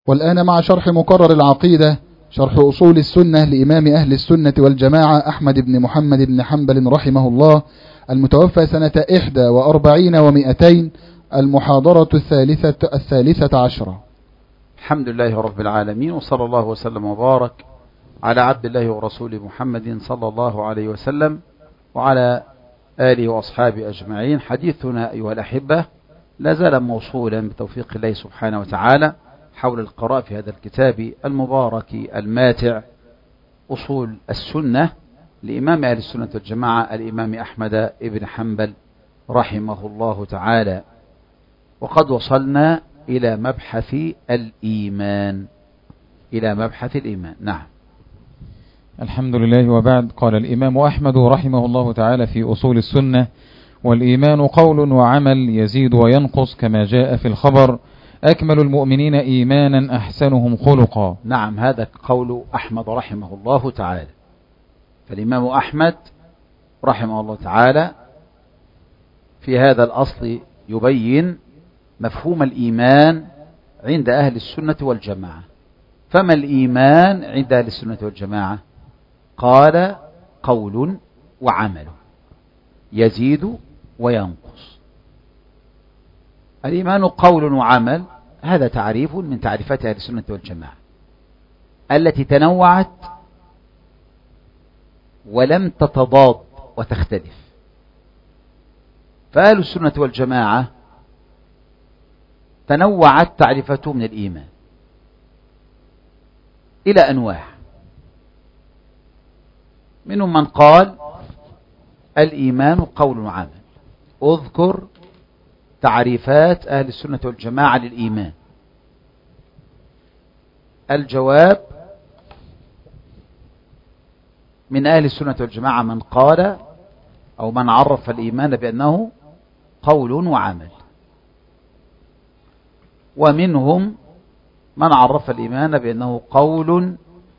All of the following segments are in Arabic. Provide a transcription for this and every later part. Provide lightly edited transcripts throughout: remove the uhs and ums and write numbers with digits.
والآن مع شرح مقرر العقيدة، شرح أصول السنة لإمام أهل السنة والجماعة أحمد بن محمد بن حنبل رحمه الله، المتوفى سنة 41 و200، المحاضرة الثالثة عشرة. الحمد لله رب العالمين، وصلى الله وسلم وبارك على عبد الله ورسوله محمد صلى الله عليه وسلم وعلى آله وأصحابه أجمعين. حديثنا أيها الأحبة لا زال موصولا بتوفيق الله سبحانه وتعالى حول القراءة في هذا الكتاب المبارك الماتع، أصول السنة لإمام أهل السنة والجماعة الإمام أحمد بن حنبل رحمه الله تعالى. وقد وصلنا إلى مبحث الإيمان، نعم. الحمد لله، وبعد. قال الإمام أحمد رحمه الله تعالى في أصول السنة: والإيمان قول وعمل يزيد وينقص كما جاء في الخبر، أكمل المؤمنين إيمانا أحسنهم خلقا. نعم، هذا قول أحمد رحمه الله تعالى. فالإمام أحمد رحمه الله تعالى في هذا الأصل يبين مفهوم الإيمان عند أهل السنة والجماعة. فما الإيمان عند أهل السنة والجماعة؟ قال: قول وعمل يزيد وينقص. الإيمان قول وعمل، هذا تعريف من تعريفات أهل السنة والجماعة التي تنوعت ولم تتضاد وتختلف. فأهل السنة والجماعة تنوعت تعريفتهم من الإيمان إلى أنواع. منهم من قال الإيمان قول وعمل. اذكر تعريفات أهل السنة والجماعة للإيمان. الجواب: من أهل السنة والجماعة من قال أو من عرف الإيمان بأنه قول وعمل، ومنهم من عرف الإيمان بأنه قول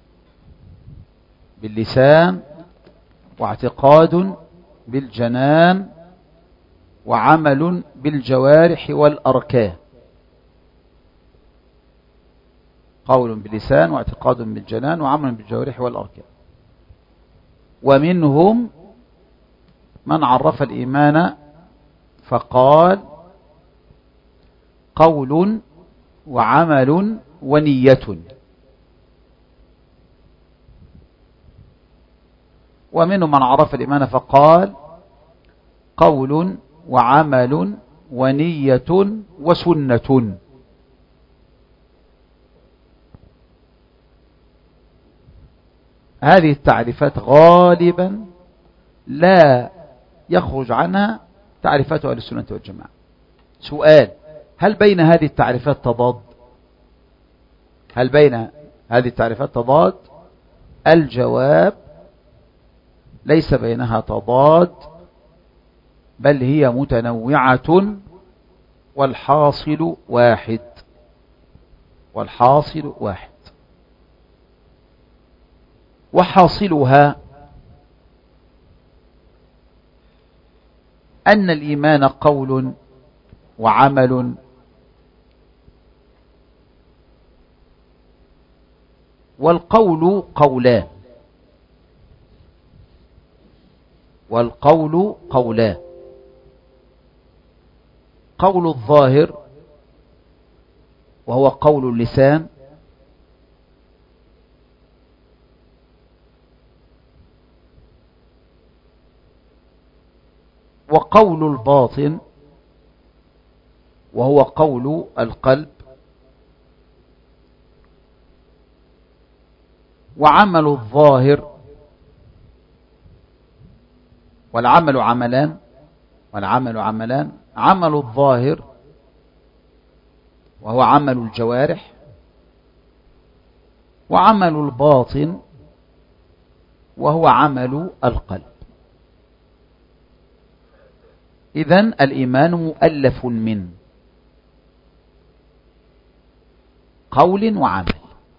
باللسان واعتقاد بالجنان وعمل بالجوارح والأركان. قول باللسان واعتقاد بالجنان وعمل بالجوارح والأركان. ومنهم من عرف الإيمان فقال قول وعمل ونية. ومنهم من عرف الإيمان فقال قول وعمل ونية وسنة. هذه التعريفات غالبا لا يخرج عنها تعريفات أهل السنة والجماعة. سؤال: هل بين هذه التعريفات تضاد؟ الجواب: ليس بينها تضاد، بل هي متنوعة، والحاصل واحد. وحاصلها أن الإيمان قول وعمل والقول قولان. قول الظاهر وهو قول اللسان، وقول الباطن وهو قول القلب، وعمل الظاهر والعمل عملان. عمل الظاهر وهو عمل الجوارح، وعمل الباطن وهو عمل القلب. إذن الإيمان مؤلف من قول وعمل،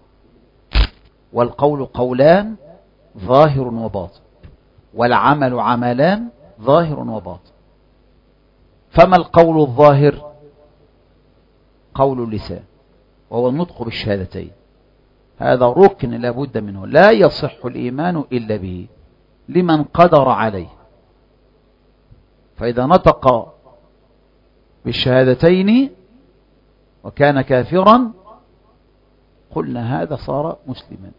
والقول قولان ظاهر وباطن، والعمل عملان ظاهر وباطن. فما القول الظاهر؟ قول اللسان. وهو النطق بالشهادتين. هذا ركن لا بد منه، لا يصح الإيمان إلا به لمن قدر عليه. فإذا نطق بالشهادتين وكان كافرا قلنا هذا صار مسلما،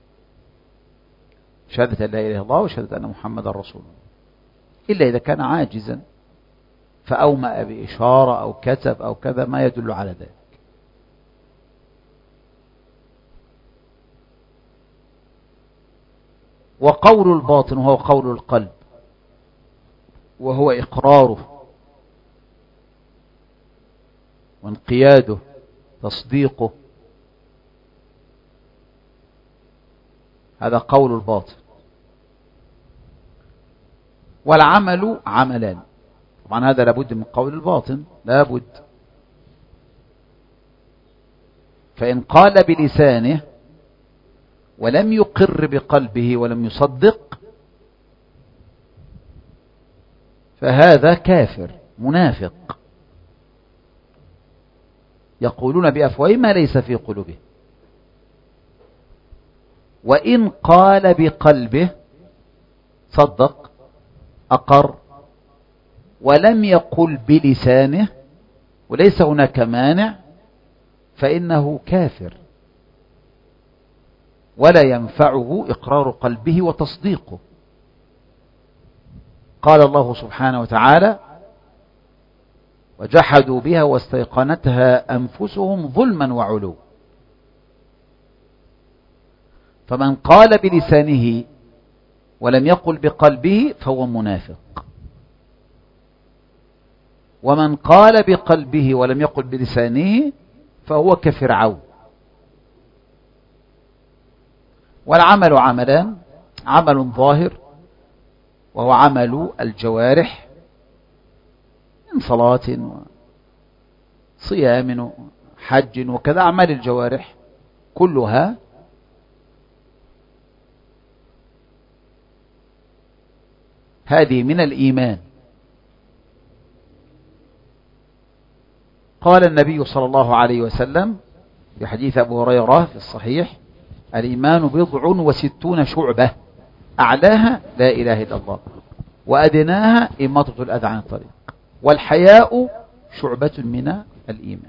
شهادة لا إله إلا الله وشهادة أن محمد رسول الله، إلا إذا كان عاجزا فأومأ بإشارة أو كتب أو كذا ما يدل على ذلك. وقول الباطن وهو قول القلب، وهو إقراره وانقياده تصديقه، هذا قول الباطن. والعمل عملان، طبعا هذا لابد من قول الباطن، لابد. فإن قال بلسانه ولم يقر بقلبه ولم يصدق فهذا كافر منافق، يقولون بأفواههم ما ليس في قلوبهم. وإن قال بقلبه صدق أقر ولم يقل بلسانه وليس هناك مانع فإنه كافر، ولا ينفعه إقرار قلبه وتصديقه. قال الله سبحانه وتعالى: وجحدوا بها واستيقنتها أنفسهم ظلما وعلوا. فمن قال بلسانه ولم يقل بقلبه فهو منافق، ومن قال بقلبه ولم يقل بلسانه فهو كفرعون. والعمل عملان: عمل ظاهر وهو عمل الجوارح من صلاة وصيام وحج وكذا، أعمال الجوارح كلها هذه من الإيمان. قال النبي صلى الله عليه وسلم في حديث أبو هريرة في الصحيح: الإيمان 60 شعبة، أعلاها لا إله إلا الله، وأدناها إماطة الأذى عن الطريق، والحياء شعبة من الإيمان.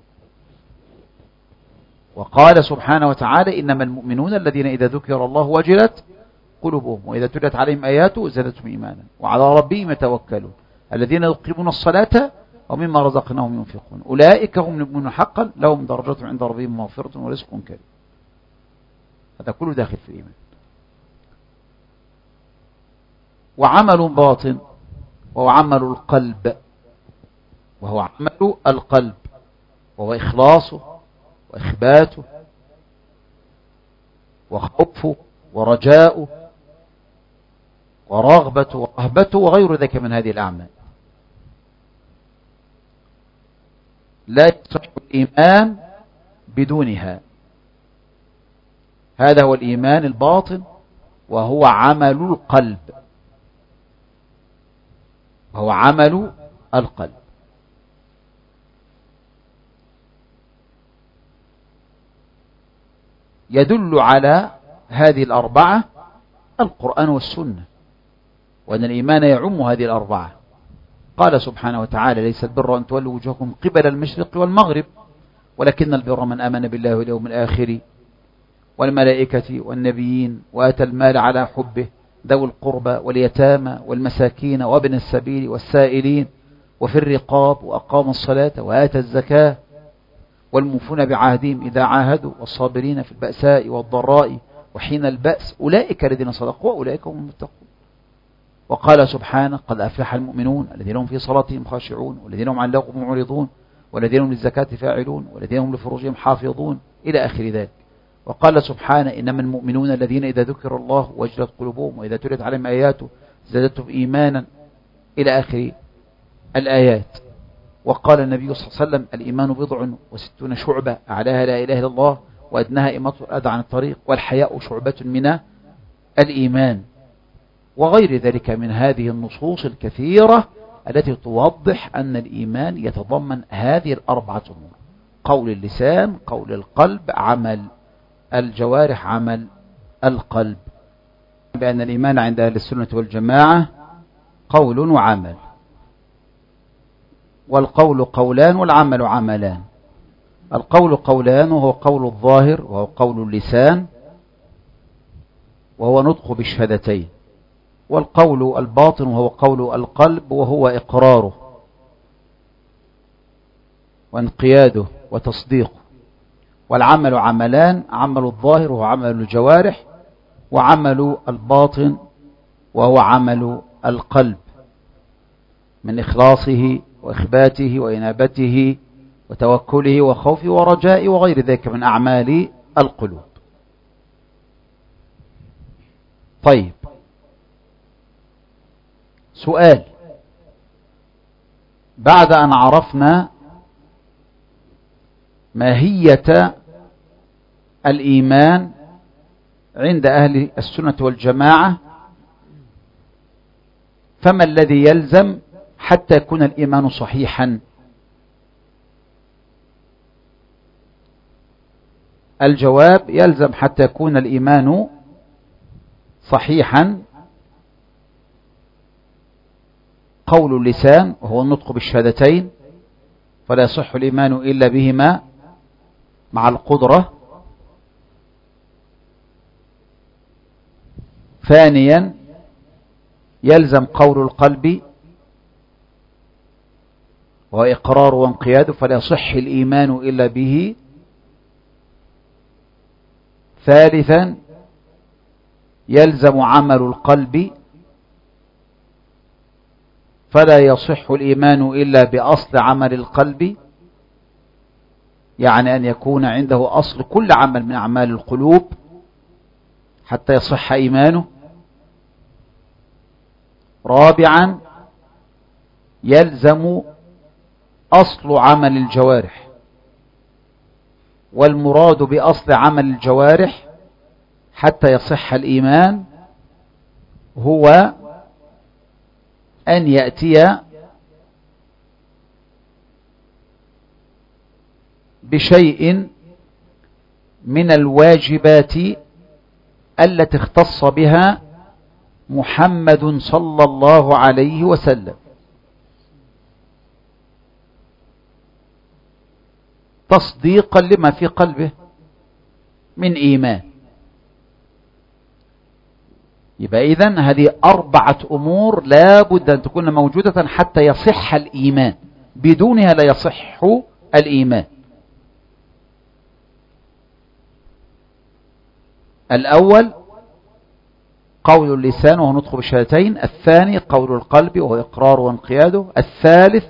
وقال سبحانه وتعالى: إنما المؤمنون الذين إذا ذكر الله وجلت قلوبهم وإذا تليت عليهم آياته زادتهم إيمانا وعلى ربهم يتوكلون الذين يقيمون الصلاة ومما رزقناهم ينفقون أولئك هم المؤمنون حقا لهم درجات عند ربهم مغفرة ورزق كريم. هذا كله داخل في الإيمان. وعمل باطن وهو عمل القلب، وهو إخلاصه وإخباته وخوفه ورجاؤه ورغبته ورهبته وغير ذلك من هذه الأعمال. لا يصح الإيمان بدونها. هذا هو الإيمان الباطن، وهو عمل القلب، يدل على هذه الأربعة القرآن والسنة، وأن الإيمان يعم هذه الأربعة. قال سبحانه وتعالى: ليس البر أن تولوا وجوهكم قبل المشرق والمغرب ولكن البر من آمن بالله واليوم الآخر والملائكة والنبيين وآتى المال على حبه ذوي القربى واليتامى والمساكين وابن السبيل والسائلين وفي الرقاب وأقام الصلاة وآتى الزكاة والموفون بعهدهم إذا عاهدوا والصابرين في البأساء والضراء وحين البأس أولئك الذين صدقوا وأولئك هم المتقون. وقال سبحانه: قد أفلح المؤمنون الذين هم في صلاتهم خاشعون والذين هم عن اللغو معرضون والذين هم للزكاة فاعلون والذين هم لفروجهم حافظون إلى آخر ذلك. وقال سبحانه: إنما المؤمنون الذين إذا ذكر الله وجلت قلوبهم وإذا تليت عليهم آياته زادتهم إيمانا إلى آخر الآيات. وقال النبي صلى الله عليه وسلم: الإيمان 60 شعبة، أعلاها لا إله إلا الله وأدناها إماطة الأذى عن الطريق والحياء شعبة من الإيمان. وغير ذلك من هذه النصوص الكثيرة التي توضح أن الإيمان يتضمن هذه الأربعة أمور: قول اللسان، قول القلب، عمل الجوارح، عمل القلب. بأن الإيمان عند أهل السنة والجماعة قول وعمل، والقول قولان والعمل عملان. القول قولان، وهو قول الظاهر وهو قول اللسان وهو نطق بالشهادتين، والقول الباطن وهو قول القلب وهو إقراره وانقياده وتصديقه. والعمل عملان، عمل الظاهر وهو عمل الجوارح، وعمل الباطن وهو عمل القلب من إخلاصه وإخباته وإنابته وتوكله وخوفه ورجائه وغير ذلك من أعمال القلوب. طيب، سؤال: بعد أن عرفنا ماهية الإيمان عند أهل السنة والجماعة، فما الذي يلزم حتى يكون الإيمان صحيحا؟ الجواب: يلزم حتى يكون الإيمان صحيحا قول اللسان وهو النطق بالشهادتين، فلا يصح الإيمان إلا بهما مع القدرة. ثانيا، يلزم قول القلب وهو إقرار وانقياد، فلا يصح الإيمان إلا به. ثالثا، يلزم عمل القلب، فلا يصح الإيمان إلا بأصل عمل القلب، يعني أن يكون عنده أصل كل عمل من أعمال القلوب حتى يصح إيمانه. رابعا، يلزم أصل عمل الجوارح، والمراد بأصل عمل الجوارح حتى يصح الإيمان هو أن يأتي بشيء من الواجبات التي اختص بها محمد صلى الله عليه وسلم، تصديقا لما في قلبه من إيمان. يبقى إذن هذه 4 أمور لا بد أن تكون موجودة حتى يصح الإيمان، بدونها لا يصح الإيمان. الأول قول اللسان وهو نطق بالشهادتين، الثاني قول القلب وهو إقرار وانقياده، الثالث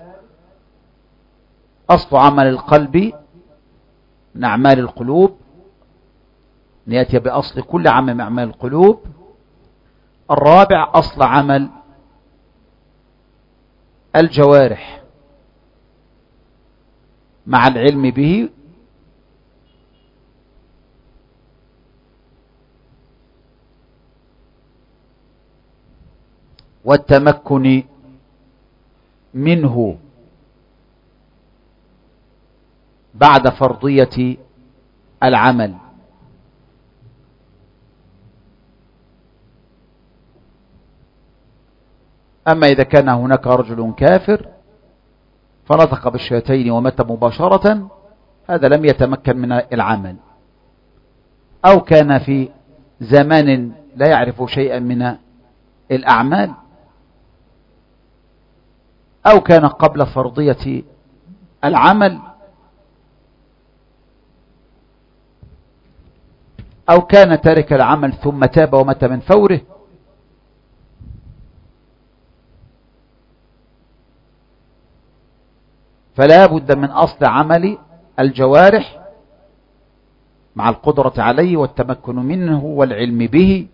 أصل عمل القلب من أعمال القلوب، أن يأتي بأصل كل عمل من أعمال القلوب. الرابع أصل عمل الجوارح مع العلم به. والتمكن منه بعد فرضية العمل. أما إذا كان هناك رجل كافر فنطق بالشهادتين ومات مباشرة، هذا لم يتمكن من العمل، أو كان في زمان لا يعرف شيئا من الأعمال، أو كان قبل فرضية العمل، أو كان تارك العمل ثم تاب ومات من فوره. فلا بد من أصل عمل الجوارح مع القدرة عليه والتمكن منه والعلم به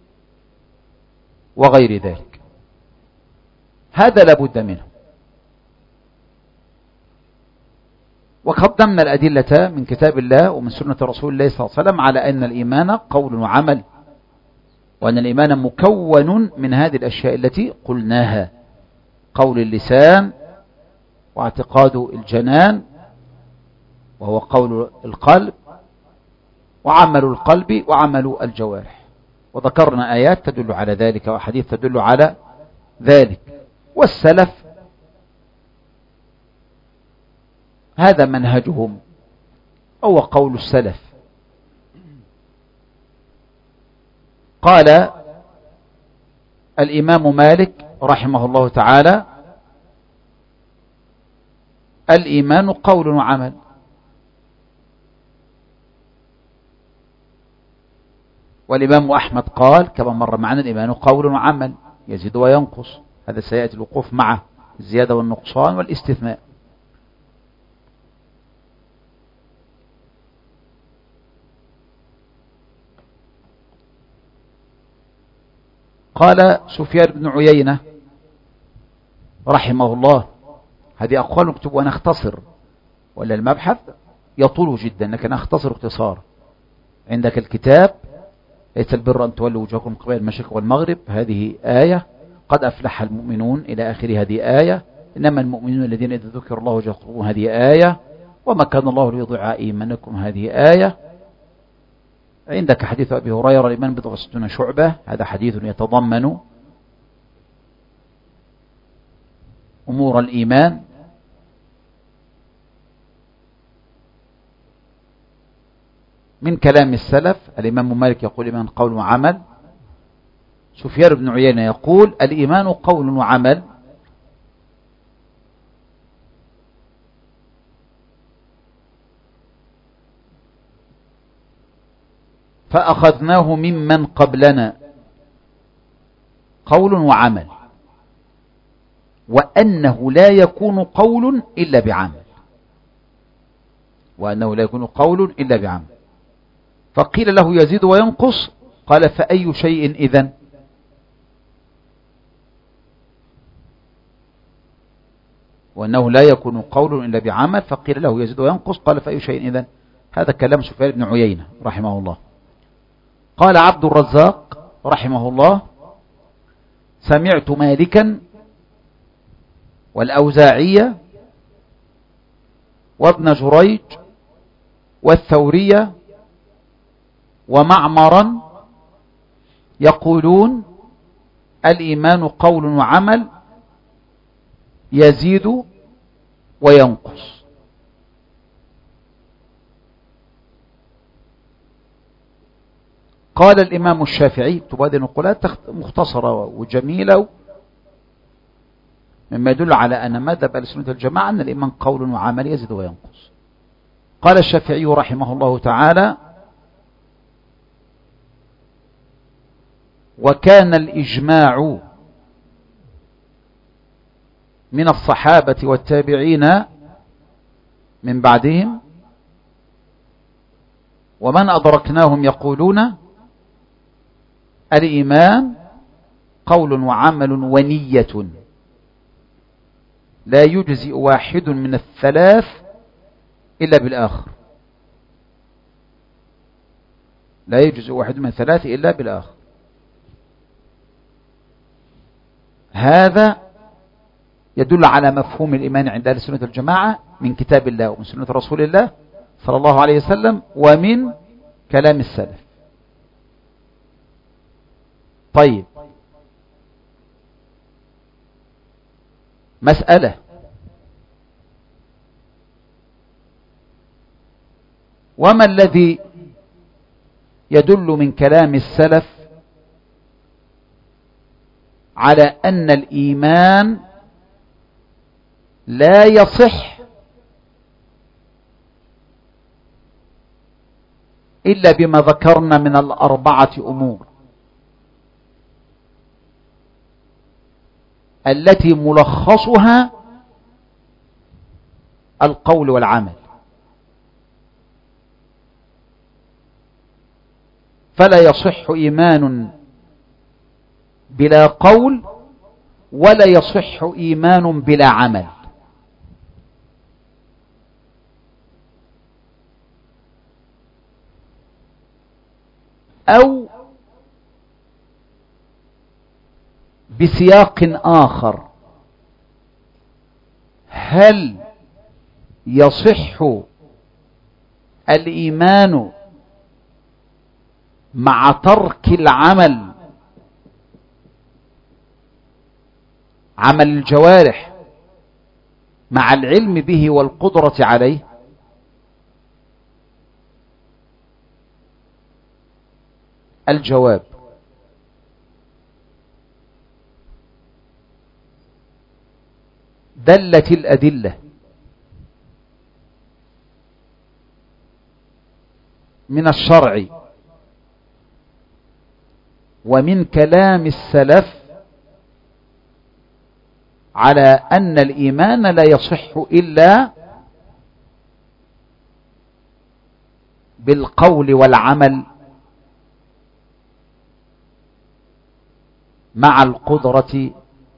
وغير ذلك، هذا لا بد منه. وقدمنا الأدلة من كتاب الله ومن سنة رسول الله صلى الله عليه وسلم على أن الإيمان قول وعمل، وأن الإيمان مكون من هذه الأشياء التي قلناها: قول اللسان، واعتقاد الجنان، وهو قول القلب وعمل القلب وعمل الجوارح، وذكرنا آيات تدل على ذلك وأحاديث تدل على ذلك. والسلف هذا منهجهم أو قول السلف. قال الإمام مالك رحمه الله تعالى: الإيمان قول وعمل. والإمام أحمد قال كما مر معنا: الإيمان قول وعمل يزيد وينقص. هذا سيأتي الوقوف معه، الزيادة والنقصان والاستثناء. قال سفيان بن عيينة رحمه الله، هذه أقوال نكتب ونختصر، ولا المبحث يطول جدا لكن أختصر اختصار. عندك الكتاب: ليس البر أن تولوا وجوهكم قبل المشرق والمغرب، هذه آية. قد أفلح المؤمنون إلى آخر هذه آية. إنما المؤمنون الذين إذا ذكر الله وجلت قلوبهم، هذه آية. وما كان الله ليضيع إيمانكم، هذه آية. عندك حديث أبي هريرة: الإيمان بضع وستون شعبة، هذا حديث يتضمن أمور الإيمان. من كلام السلف: الإمام مالك يقول: الإيمان قول وعمل. سفيان بن عيينة يقول: الإيمان قول وعمل. فأخذناه ممن قبلنا قول وعمل، وأنه لا يكون قول إلا بعمل، وأنه لا يكون قول إلا بعمل. فقيل له: يزيد وينقص؟ قال: فأي شيء إذن؟ وأنه لا يكون قول إلا بعمل، فقيل له: يزيد وينقص؟ قال: فأي شيء إذن؟ هذا كلام سفيان بن عيينة رحمه الله. قال عبد الرزاق رحمه الله: سمعت مالكا والأوزاعية وابن جريج والثورية ومعمرا يقولون: الإيمان قول وعمل يزيد وينقص. قال الإمام الشافعي: هذه نقولات مختصرة وجميلة مما يدل على أن مذهب أهل السنة والجماعة أن الإيمان قول وعمل يزيد وينقص. قال الشافعي رحمه الله تعالى: وكان الإجماع من الصحابة والتابعين من بعدهم ومن أدركناهم يقولون: الإيمان قول وعمل ونية، لا يجزئ واحد من الثلاث إلا بالآخر. لا يجزئ واحد من الثلاث إلا بالآخر. هذا يدل على مفهوم الإيمان عند أهل السنة والجماعة من كتاب الله ومن سنة رسول الله صلى الله عليه وسلم ومن كلام السلف. طيب، مسألة: وما الذي يدل من كلام السلف على أن الإيمان لا يصح إلا بما ذكرنا من الأربعة أمور التي ملخصها القول والعمل؟ فلا يصح إيمان بلا قول ولا يصح إيمان بلا عمل. أو بسياق آخر: هل يصح الإيمان مع ترك العمل، عمل الجوارح، مع العلم به والقدرة عليه؟ الجواب: دلت الأدلة من الشرع ومن كلام السلف على أن الإيمان لا يصح إلا بالقول والعمل مع القدرة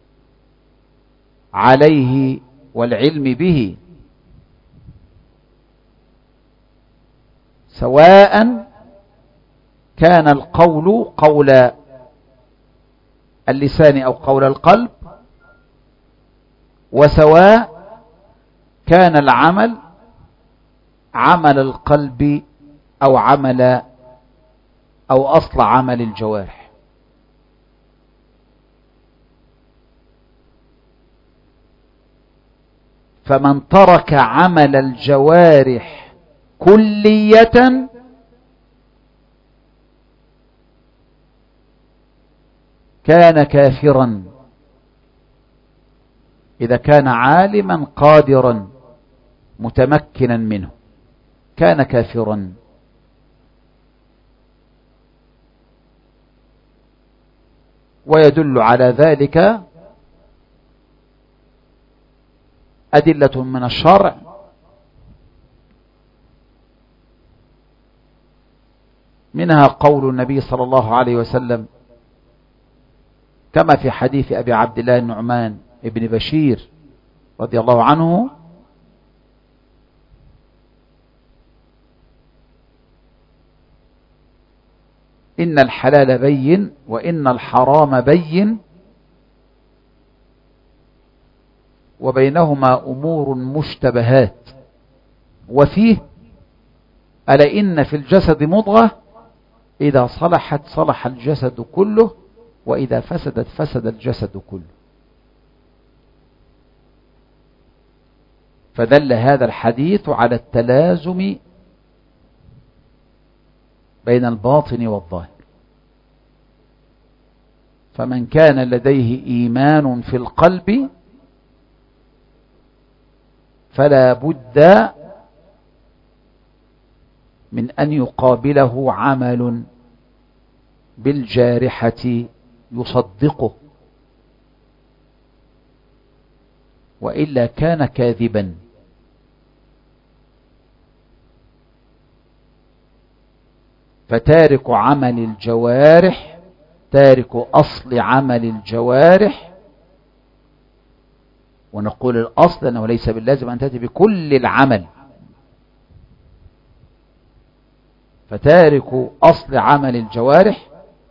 عليه والعلم به، سواء كان القول قول اللسان أو قول القلب، وسواء كان العمل عمل القلب أو أصل عمل الجوارح. فمن ترك عمل الجوارح كلية كان كافرا، إذا كان عالما قادرا متمكنا منه كان كافرا. ويدل على ذلك أدلة من الشرع، منها قول النبي صلى الله عليه وسلم كما في حديث أبي عبد الله النعمان ابن بشير رضي الله عنه: إن الحلال بين وإن الحرام بين وبينهما أمور مشتبهات، وفيه: ألا إن في الجسد مضغة إذا صلحت صلح الجسد كله وإذا فسدت فسد الجسد كله. فدل هذا الحديث على التلازم بين الباطن والظاهر. فمن كان لديه إيمان في القلب فلا بد من أن يقابله عمل بالجارحة يصدقه، وإلا كان كاذبا. فتارك عمل الجوارح، تارك أصل عمل الجوارح، ونقول الأصل أنه ليس باللازم أن تأتي بكل العمل، فتارك أصل عمل الجوارح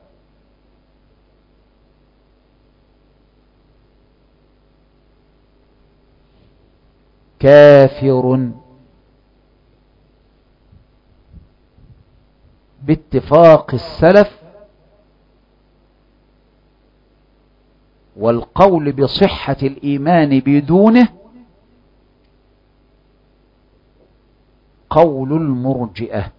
كافر باتفاق السلف، والقول بصحة الإيمان بدونه قول المرجئة.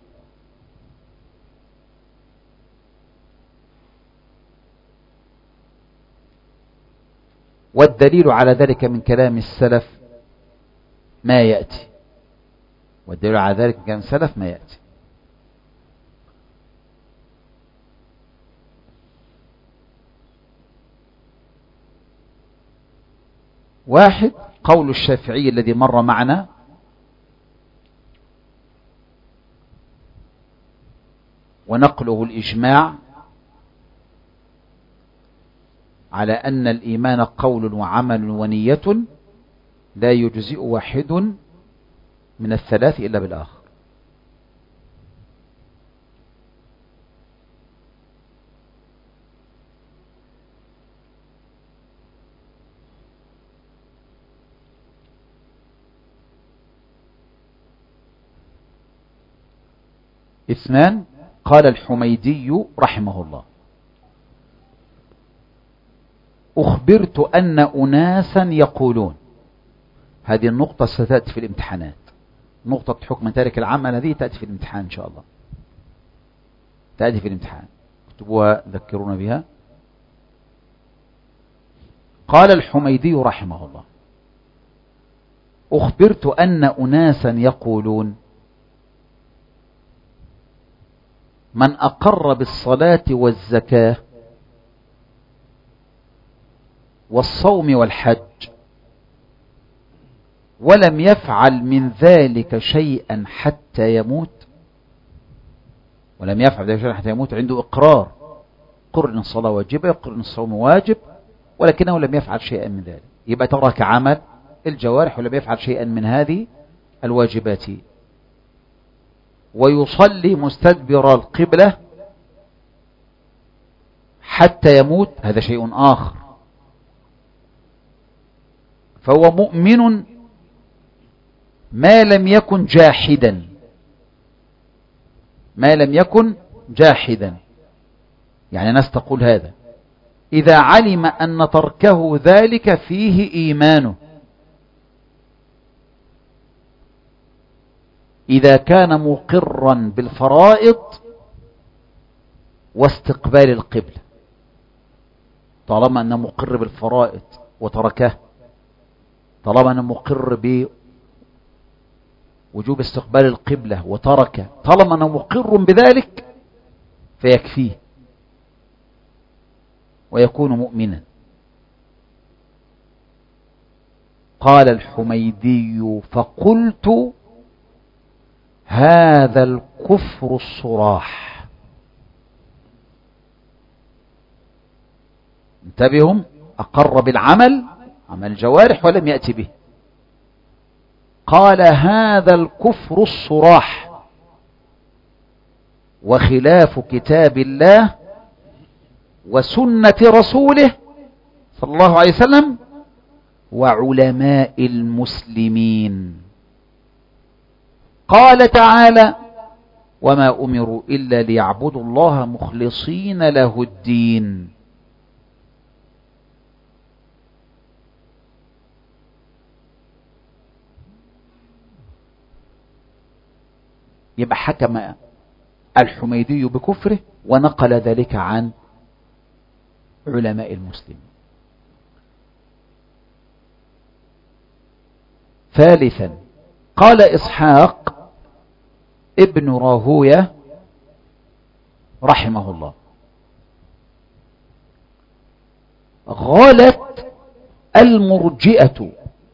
والدليل على ذلك من كلام السلف ما يأتي، والدليل على ذلك من كلام السلف ما يأتي. واحد، قول الشافعي الذي مر معنا، ونقله الإجماع على أن الإيمان قول وعمل ونية، لا يجزئ واحد من الثلاث إلا بالآخر. اثنان. قال الحميدي رحمه الله: أخبرت أن أناسا يقولون. هذه النقطة ستأتي في الامتحانات، نقطة حكم تارك العمل هذه تأتي في الامتحان إن شاء الله، تأتي في الامتحان، اكتبوها ذكرونا بها. قال الحميدي رحمه الله: أخبرت أن أناسا يقولون: من أقر بالصلاة والزكاة والصوم والحج ولم يفعل من ذلك شيئا حتى يموت، ولم يفعل ذلك شيئا حتى يموت، عنده إقرار، قر إن الصلاة واجبة، يقر إن الصوم واجب، ولكنه لم يفعل شيئا من ذلك، يبقى ترك عمل الجوارح ولم يفعل شيئا من هذه الواجبات. ويصلي مستدبر القبلة حتى يموت، هذا شيء آخر، فهو مؤمن ما لم يكن جاحدا، ما لم يكن جاحدا. يعني ناس تقول هذا إذا علم أن تركه ذلك فيه إيمانه، إذا كان مقرا بالفرائض واستقبال القبلة، طالما أنه مقر بالفرائض وتركه، طالما أنه مقر بوجوب استقبال القبلة وتركه، طالما أنه مقر بذلك فيكفيه ويكون مؤمنا. قال الحميدي: فقلت: هذا الكفر الصراح. انتبهوا، أقر بالعمل، عمل الجوارح، ولم يأتي به. قال: هذا الكفر الصراح وخلاف كتاب الله وسنة رسوله صلى الله عليه وسلم وعلماء المسلمين. قال تعالى: وما أمروا إلا ليعبدوا الله مخلصين له الدين. يبقى حكم الحميدي بكفره ونقل ذلك عن علماء المسلمين. ثالثا، قال إسحاق ابن راهوية رحمه الله: غالت المرجئة.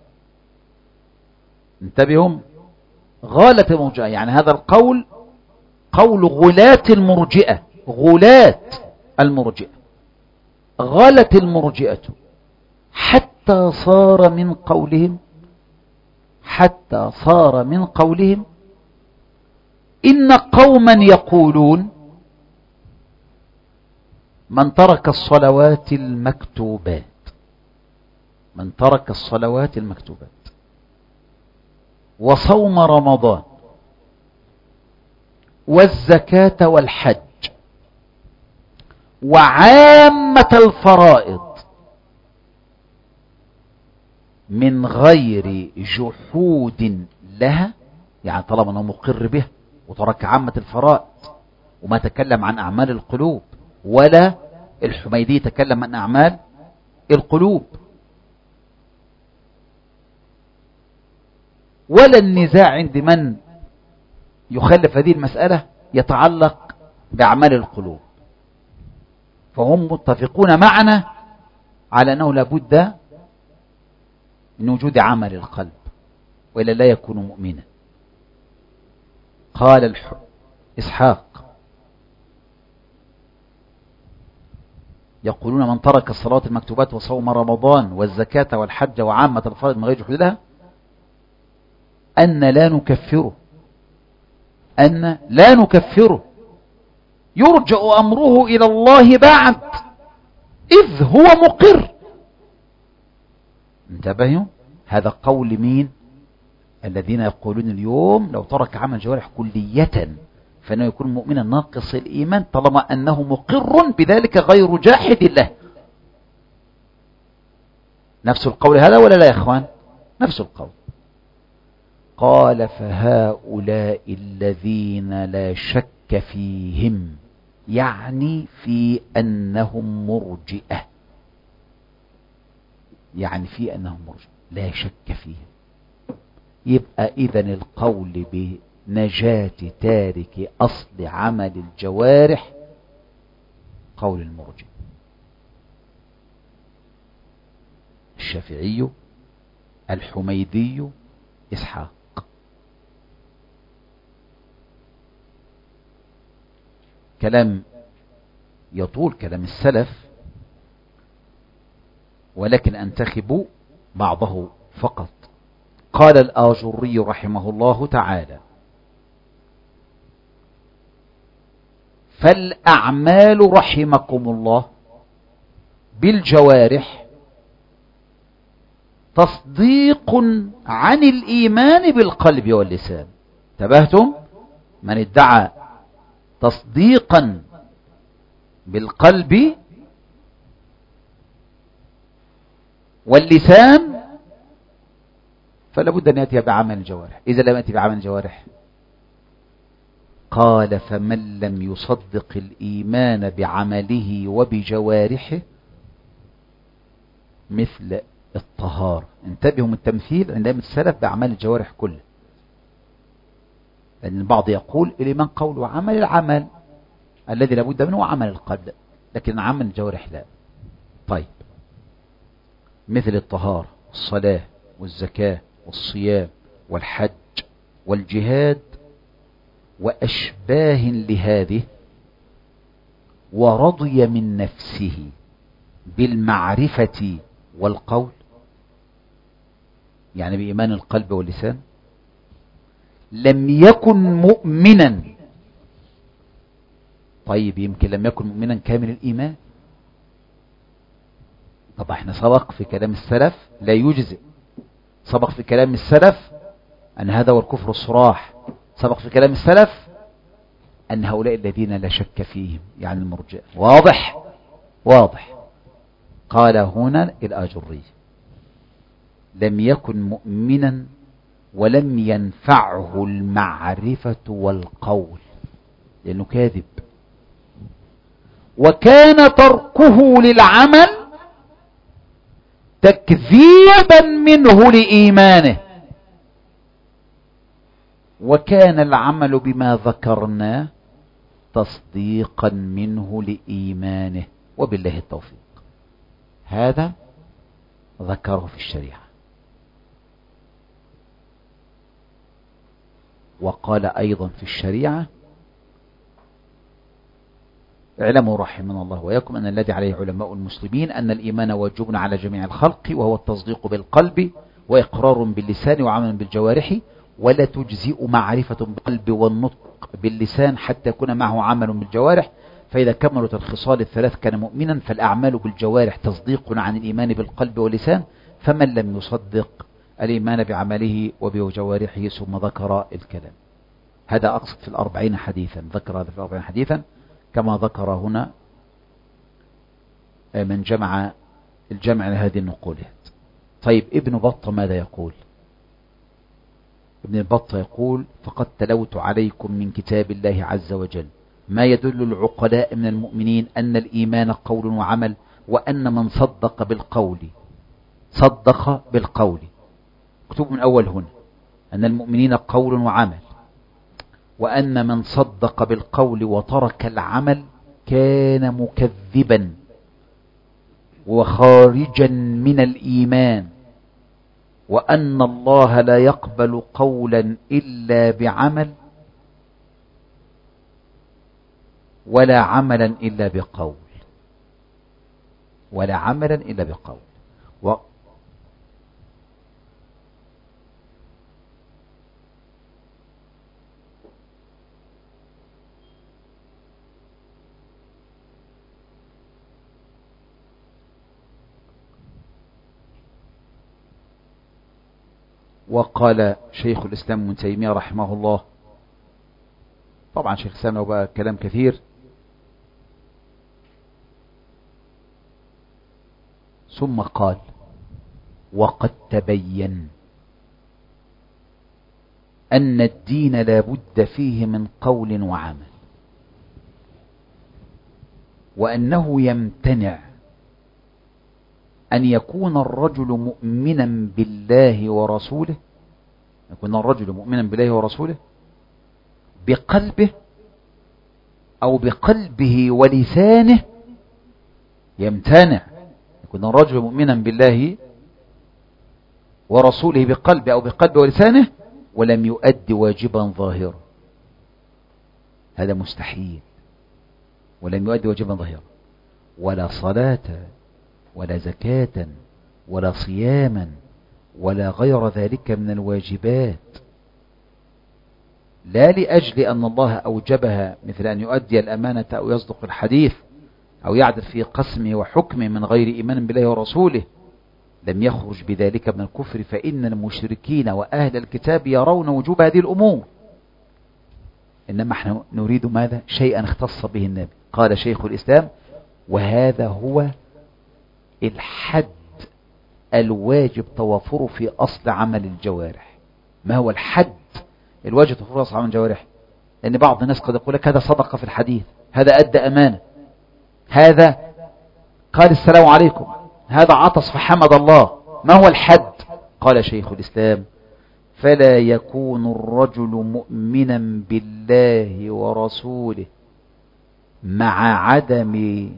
انتبهوا، غالت المرجئة، يعني هذا القول قول غلاة المرجئة، غلاة المرجئة، غالت المرجئة حتى صار من قولهم، حتى صار من قولهم إن قوما يقولون: من ترك الصلوات المكتوبات، من ترك الصلوات المكتوبات وصوم رمضان والزكاة والحج وعامة الفرائض من غير جحود لها، يعني طالما انه مقر به وترك عامة الفرائض وما تكلم عن أعمال القلوب، ولا الحميدي تكلم عن أعمال القلوب، ولا النزاع عند من يخلف هذه المسألة يتعلق بأعمال القلوب، فهم متفقون معنا على أنه لابد من وجود عمل القلب وإلا لا يكون مؤمنا. قال إسحاق: يقولون من ترك الصلاة المكتوبات وصوم رمضان والزكاة والحج وعامة الفرائض من غير جحود لها أن لا نكفره، أن لا نكفره، يرجع أمره إلى الله بعد إذ هو مقر. انتبهوا، هذا قول مين؟ الذين يقولون اليوم لو ترك عمل الجوارح كلية فإنه يكون مؤمنا ناقص الإيمان طالما أنه مقر بذلك غير جاحد له. نفس القول هذا ولا لا يا إخوان؟ نفس القول. قال فهؤلاء الذين لا شك فيهم، يعني في أنهم مرجئة، يعني في أنهم مرجئة لا شك فيهم. يبقى إذن القول بنجاة تارك أصل عمل الجوارح قول المرجئ. الشافعي، الحميدي، إسحاق. كلام يطول كلام السلف، ولكن أنتخب بعضه فقط. قال الآجري رحمه الله تعالى: فالأعمال رحمكم الله بالجوارح تصديق عن الإيمان بالقلب واللسان. انتبهتم؟ من ادعى تصديقا بالقلب واللسان فلا بد أن يأتي بعمل الجوارح. إذا لم يأتي بعمل الجوارح، قال: فمن لم يصدق الإيمان بعمله وبجوارحه مثل الطهارة. انتبهوا من التمثيل عند السلف بأعمال الجوارح كله، لأن البعض يقول الإيمان قول وعمل، العمل الذي لابد منه عمل القلب، لكن عمل الجوارح لا. طيب، مثل الطهارة والصلاة والزكاة والصيام والحج والجهاد وأشباه لهذه، ورضي من نفسه بالمعرفة والقول، يعني بإيمان القلب واللسان، لم يكن مؤمنا. طيب، يمكن لم يكن مؤمنا كامل الإيمان. طب احنا سبق في كلام السلف لا يجزئ، سبق في كلام السلف أن هذا هو الكفر الصراح، سبق في كلام السلف أن هؤلاء الذين لا شك فيهم يعني المرجئة. واضح؟ واضح. قال هنا الآجري: لم يكن مؤمنا ولم ينفعه المعرفة والقول، لأنه كاذب، وكان تركه للعمل تكذيبا منه لإيمانه، وكان العمل بما ذكرنا تصديقا منه لإيمانه، وبالله التوفيق. هذا ذكره في الشريعة. وقال أيضا في الشريعة: اعلموا رحمنا الله وإياكم أن الذي عليه علماء المسلمين أن الإيمان واجب على جميع الخلق، وهو التصديق بالقلب وإقرار باللسان وعمل بالجوارح، ولا تجزئ معرفة بالقلب والنطق باللسان حتى يكون معه عمل بالجوارح، فإذا كملت الخصال الثلاث كان مؤمنا. فالأعمال بالجوارح تصديق عن الإيمان بالقلب واللسان، فمن لم يصدق الإيمان بعمله وبجوارحه. ثم ذكر الكلام. هذا أقصد في 40 حديثا، ذكر هذا في 40 حديثا كما ذكر هنا من جمع الجمع لهذه النقولات. طيب، ابن بطة ماذا يقول؟ ابن بطة يقول: فقد تلوت عليكم من كتاب الله عز وجل ما يدل العقلاء من المؤمنين أن الإيمان قول وعمل، وأن من صدق بالقول صدق بالقول. اكتب من أول هنا: أن المؤمنين قول وعمل، وأن من صدق بالقول وترك العمل كان مكذبا وخارجا من الإيمان، وأن الله لا يقبل قولا إلا بعمل، ولا عملا إلا بقول، ولا عملا إلا بقول. وقال شيخ الإسلام ابن تيمية رحمه الله: طبعا شيخ الإسلام له بقى كلام كثير. ثم قال وقد تبين أن الدين لا بد فيه من قول وعمل، وأنه يمتنع أن يكون الرجل مؤمنا بالله ورسوله، يكون الرجل مؤمنا بالله ورسوله بقلبه أو بقلبه ولسانه، يمتنع يكون الرجل مؤمنا بالله ورسوله بقلبه أو بقلبه ولسانه ولم يؤدي واجبا ظاهرا، هذا مستحيل. ولم يؤدي واجبا ظاهرا، ولا صلاة ولا زكاة ولا صياما ولا غير ذلك من الواجبات، لا لأجل أن الله أوجبها، مثل أن يؤدي الأمانة أو يصدق الحديث أو يعدل في قسمه وحكمه من غير إيمان بالله ورسوله، لم يخرج بذلك من الكفر، فإن المشركين وأهل الكتاب يرون وجوب هذه الأمور. إنما احنا نريد ماذا؟ شيئا اختص به النبي. قال شيخ الإسلام وهذا هو الحد الواجب توافره في أصل عمل الجوارح. ما هو الحد الواجب توافره في أصل عمل الجوارح؟ لأن بعض الناس قد يقول لك هذا صدق في الحديث، هذا أدى أمانة، هذا قال السلام عليكم، هذا عطس فحمد الله. ما هو الحد؟ قال شيخ الإسلام فلا يكون الرجل مؤمنا بالله ورسوله مع عدم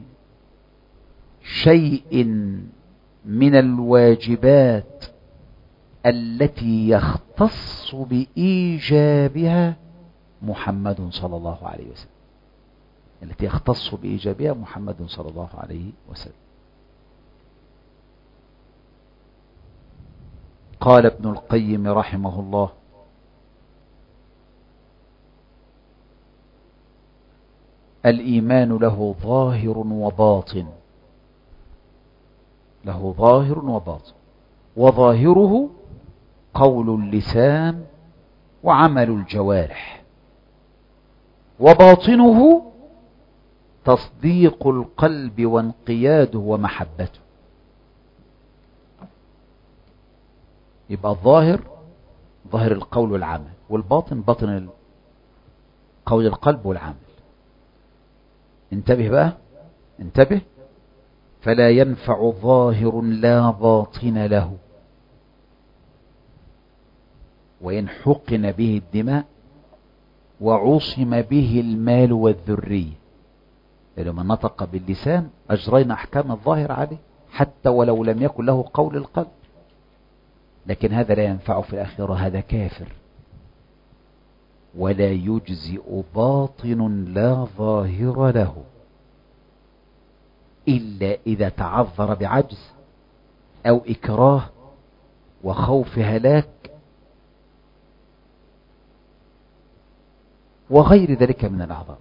شيء من الواجبات التي يختص بإيجابها محمد صلى الله عليه وسلم، التي يختص بإيجابها محمد صلى الله عليه وسلم. قال ابن القيم رحمه الله الإيمان له ظاهر وباطن، له ظاهر وباطن، وظاهره قول اللسان وعمل الجوارح، وباطنه تصديق القلب وانقياده ومحبته. يبقى الظاهر ظاهر القول والعمل، والباطن باطن قول القلب والعمل. انتبه بقى، انتبه، فلا ينفع ظاهر لا باطن له، وإن حقن به الدماء وعصم به المال والذرية. لما نطق باللسان أجرينا أحكام الظاهر عليه حتى ولو لم يكن له قول القلب، لكن هذا لا ينفع في الآخرة، هذا كافر. ولا يجزئ باطن لا ظاهر له إلا إذا تعذر بعجز أو إكراه وخوف هلاك وغير ذلك من الأعذار.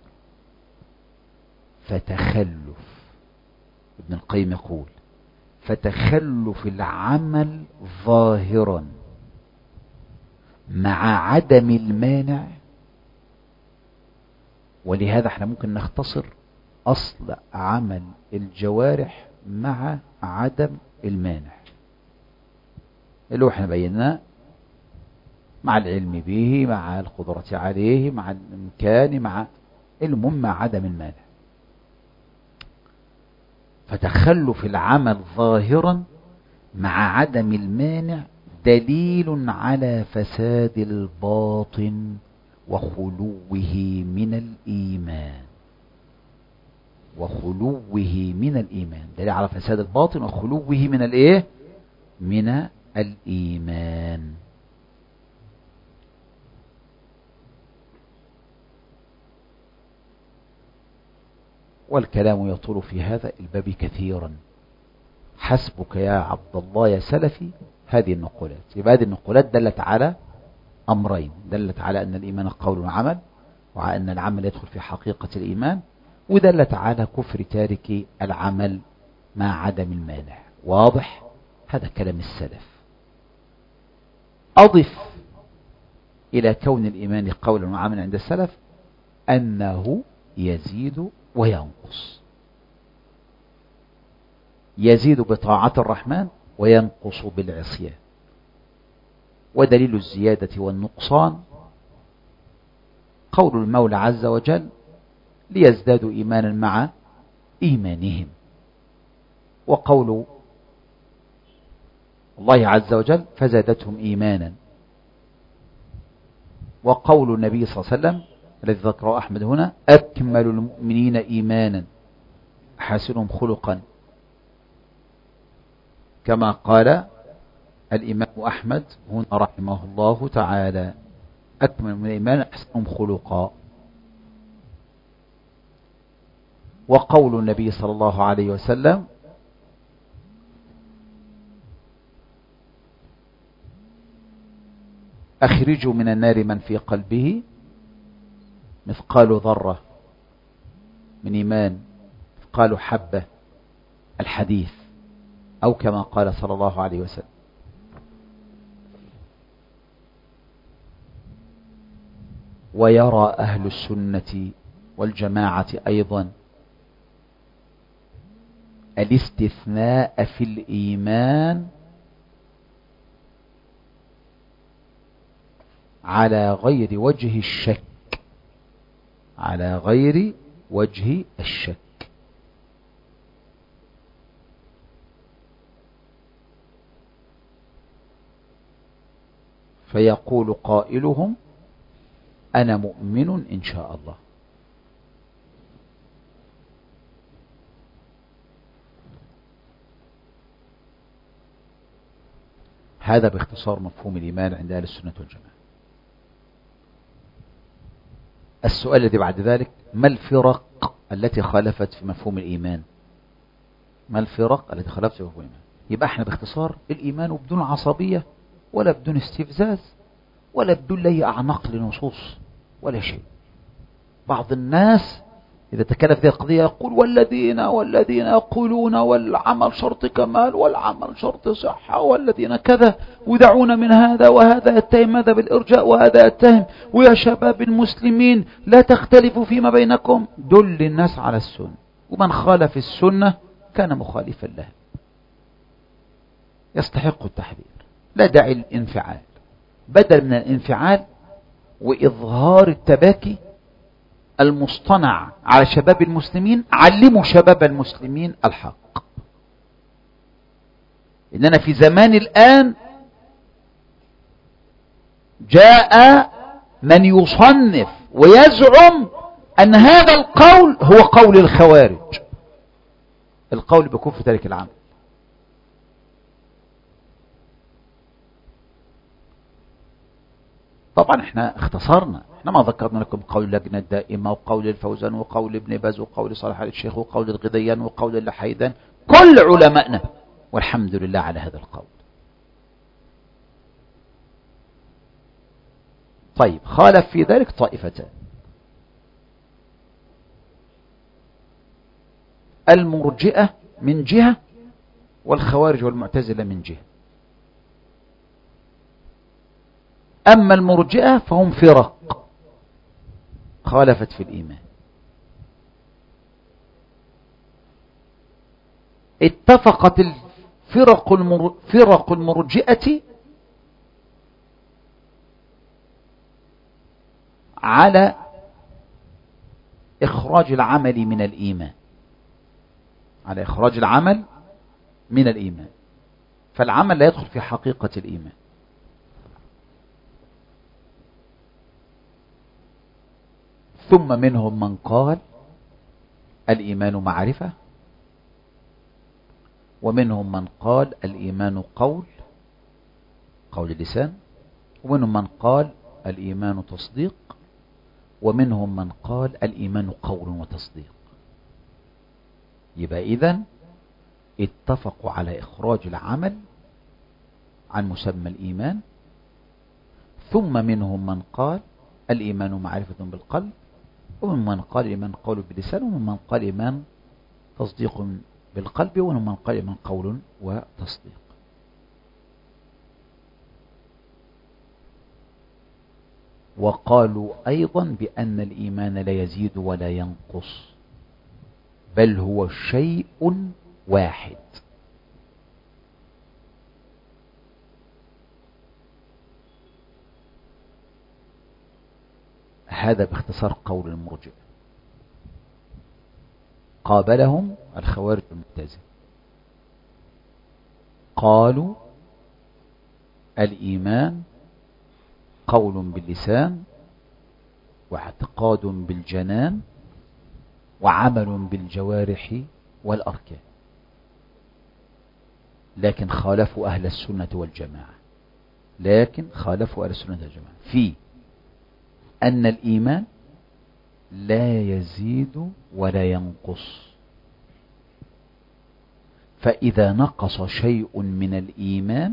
فتخلف، ابن القيم يقول فتخلف العمل ظاهرا مع عدم المانع. ولهذا احنا ممكن نختصر أصل عمل الجوارح مع عدم المانع، اللي هو احنا بيناه مع العلم به، مع القدرة عليه، مع الإمكان، مع المهم مع عدم المانع. فتخلف العمل ظاهرا مع عدم المانع دليل على فساد الباطن وخلوه من الإيمان، وخلوه من الإيمان، دليل على فساد الباطن وخلوه من الإيه؟ من الإيمان. والكلام يطول في هذا الباب كثيرا. حسبك يا عبد الله يا سلفي هذه النقولات. يبقى هذه النقولات دلت على أمرين، دلت على أن الإيمان قول وعمل، وعلى أن العمل يدخل في حقيقة الإيمان، ودلت على كفر تارك العمل مع عدم المانع. واضح؟ هذا كلام السلف. أضف إلى كون الإيمان قولا وعملا عند السلف أنه يزيد وينقص، يزيد بطاعة الرحمن وينقص بالعصيان. ودليل الزيادة والنقصان قول المولى عز وجل ليزدادوا إيمانا مع إيمانهم، وقول الله عز وجل فزادتهم إيمانا، وقول النبي صلى الله عليه وسلم الذي ذكره أحمد هنا أكمل المؤمنين إيمانا أحسنهم خلقا، كما قال الإمام أحمد هنا رحمه الله تعالى أكمل من الإيمان أحسنهم خلقا. وقول النبي صلى الله عليه وسلم أخرجوا من النار من في قلبه مثقال ذرة من إيمان، مثقال حبة، الحديث، أو كما قال صلى الله عليه وسلم. ويرى أهل السنة والجماعة أيضا الاستثناء في الإيمان على غير وجه الشك، على غير وجه الشك. فيقول قائلهم أنا مؤمن إن شاء الله. هذا باختصار مفهوم الإيمان عند أهل السنة والجماعة. السؤال الذي بعد ذلك ما الفرق التي خالفت في مفهوم الإيمان؟ ما الفرق التي خالفت في مفهوم الإيمان؟ يبقى احنا باختصار الإيمان بدون عصبية ولا بدون استفزاز ولا بدون أي أعناق لنصوص ولا شيء. بعض الناس إذا تكلم في هذه القضية يقول والذين يقولون والعمل شرط كمال والعمل شرط صحة والذين كذا، ودعونا من هذا، وهذا يتهم هذا بالإرجاء وهذا يتهم، ويا شباب المسلمين لا تختلفوا فيما بينكم. دل الناس على السنة، ومن خالف السنة كان مخالفا لها، يستحق التحذير. لا داعي الانفعال، بدل من الانفعال وإظهار التباكي المصطنع على شباب المسلمين، علموا شباب المسلمين الحق. إننا في زمان الآن جاء من يصنف ويزعم أن هذا القول هو قول الخوارج، القول بكفر تارك العمل. طبعا احنا اختصرنا، احنا ما ذكرنا لكم قول اللجنة الدائمة وقول الفوزان وقول ابن باز وقول صالح آل الشيخ وقول الغذيان وقول اللحيدان، كل علمائنا، والحمد لله على هذا القول. طيب خالف في ذلك طائفتان، المرجئة من جهة والخوارج والمعتزلة من جهة. أما المرجئة فهم فرق خالفت في الإيمان. اتفقت فرق المرجئة على إخراج العمل من الإيمان، على إخراج العمل من الإيمان، فالعمل لا يدخل في حقيقة الإيمان. ثم منهم من قال الإيمان معرفة، ومنهم من قال الإيمان قول اللسان، ومنهم من قال الإيمان تصديق، ومنهم من قال الإيمان قول وتصديق. يبقى إذن اتفقوا على إخراج العمل عن مسمى الإيمان. ثم منهم من قال الإيمان معرفة بالقلب، ومن من قال الإيمان قول باللسان، ومن من قال الإيمان تصديق بالقلب، ومن من قال الإيمان قول وتصديق. وقالوا أيضا بأن الإيمان لا يزيد ولا ينقص، بل هو شيء واحد. هذا باختصار قول المرجئة. قابلهم الخوارج المعتزلة، قالوا الإيمان قول باللسان واعتقاد بالجنان وعمل بالجوارح والأركان، لكن خالفوا أهل السنة والجماعة، في أن الإيمان لا يزيد ولا ينقص، فإذا نقص شيء من الإيمان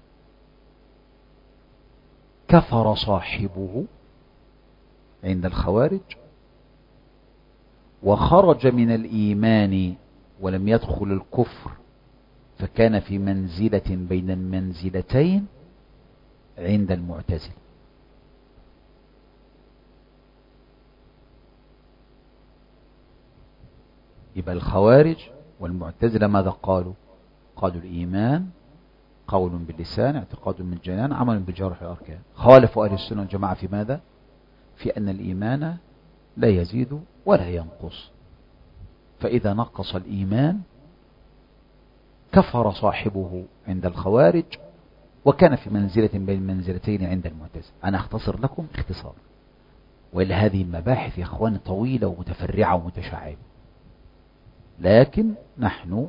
كفر صاحبه عند الخوارج، وخرج من الإيمان ولم يدخل الكفر، فكان في منزلة بين المنزلتين عند المعتزلة. يبقى الخوارج والمعتزلة ماذا قالوا؟ قالوا الإيمان قول باللسان اعتقاد بالجنان عمل بالجوارح والأركان. خالفوا أهل السنة والجماعة في ماذا؟ في أن الإيمان لا يزيد ولا ينقص، فإذا نقص الإيمان كفر صاحبه عند الخوارج، وكان في منزلة بين المنزلتين عند المعتزلة. أنا أختصر لكم اختصار، وإلا هذه المباحث يا أخوان طويلة ومتفرعة ومتشعبة، لكن نحن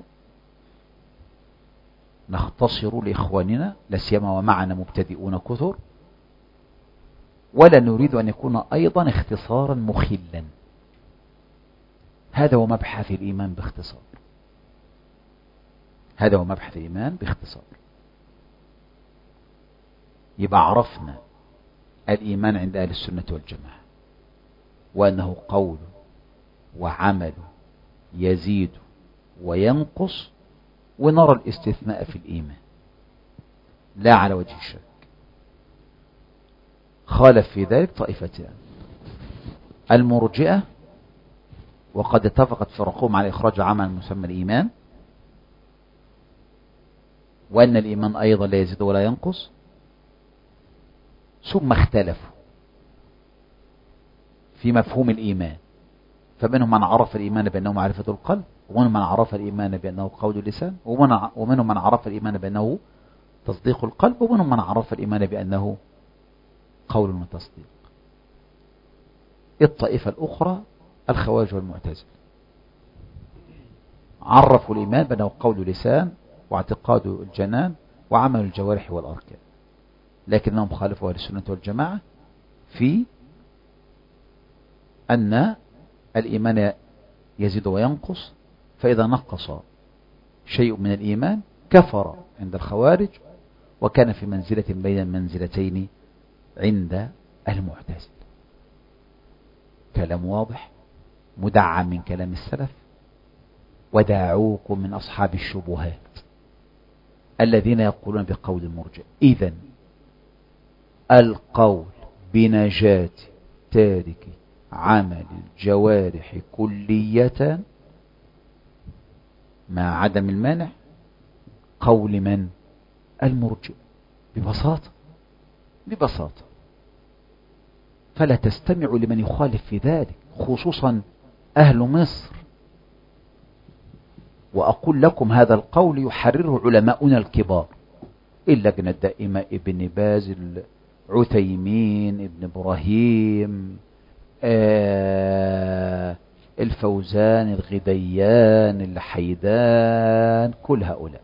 نختصر لإخواننا لا سيما ومعنا مبتدئون كثر، ولا نريد أن يكون أيضا اختصارا مخلا. هذا هو مبحث الإيمان باختصار، هذا هو مبحث الإيمان باختصار. يبقى عرفنا الإيمان عند أهل السنة والجماعة، وأنه قول وعمل يزيد وينقص، ونرى الاستثناء في الإيمان لا على وجه الشك. خالف في ذلك طائفتان، المرجئة، وقد اتفقت فرقهم على إخراج عمل مسمى الإيمان، وأن الإيمان أيضا لا يزيد ولا ينقص، ثم اختلفوا في مفهوم الإيمان، فمنهم من عرف الإيمان بأنه معرفة القلب، ومنهم من عرف الإيمان بأنه قول اللسان، ومنهم من عرف الإيمان بأنه تصديق القلب، ومنهم من عرف الإيمان بأنه قول وتصديق. الطائفة الأخرى الخوارج والمعتزلة عرفوا الإيمان بأنه قول لسان واعتقاد الجنان وعمل الجوارح والأركان، لكنهم خالفوا أهل السنة والجماعة في أن الإيمان يزيد وينقص، فإذا نقص شيء من الإيمان كفر عند الخوارج، وكان في منزلة بين المنزلتين عند المعتزلة. كلام واضح مدعم من كلام السلف، وداعوكم من أصحاب الشبهات الذين يقولون بقول المرجئة. إذن القول بنجاة تارك عمل الجوارح كلية مع عدم المانع قول من؟ المرجئة، ببساطة. فلا تستمعوا لمن يخالف في ذلك، خصوصا أهل مصر. وأقول لكم هذا القول يحرره علماؤنا الكبار، اللجنة الدائمة، ابن باز، عثيمين، ابن إبراهيم، الفوزان، الغديان، الحيدان، كل هؤلاء.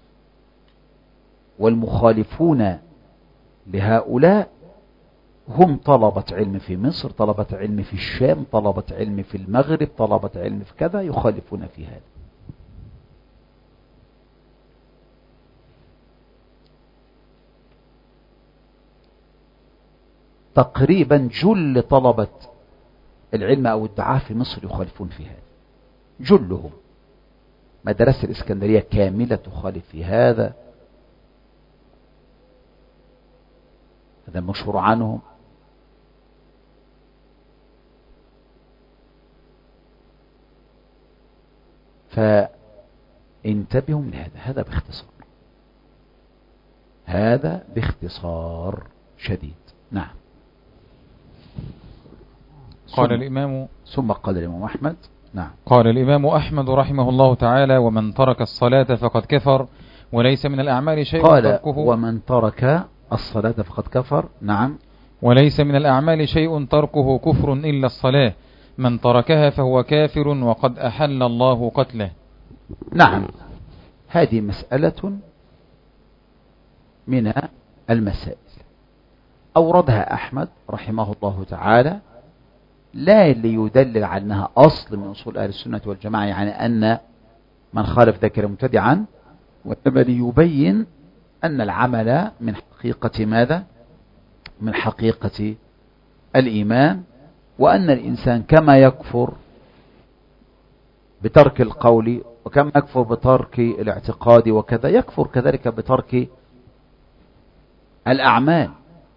والمخالفون لهؤلاء هم طلبة علم في مصر، طلبة علم في الشام، طلبة علم في المغرب، طلبة علم في كذا، يخالفون في هذا. تقريبا جل طلبة العلم أو الدعاة في مصر يخالفون في هذا، جلهم. مدرسة الإسكندرية كاملة تخالف في هذا، هذا مشهور عنهم. فانتبهوا لهذا. هذا باختصار، هذا باختصار شديد. نعم. قال الإمام ثم قال الإمام أحمد. نعم. قال الإمام أحمد رحمه الله تعالى: ومن ترك الصلاة فقد كفر وليس من الأعمال شيء تركه. ومن ترك الصلاة فقد كفر. نعم. وليس من الأعمال شيء تركه كفر إلا الصلاة، من تركها فهو كافر وقد أحل الله قتله. نعم. هذه مسألة من المسائل أوردها أحمد رحمه الله تعالى، لا ليدلل على أنها أصل من أصول أهل السنة والجماعة، يعني أن من خالف ذكر مبتدعا، وإنما ليبين أن العمل من حقيقة ماذا؟ من حقيقة الإيمان، وأن الإنسان كما يكفر بترك القول وكما يكفر بترك الاعتقاد وكذا، يكفر كذلك بترك الأعمال.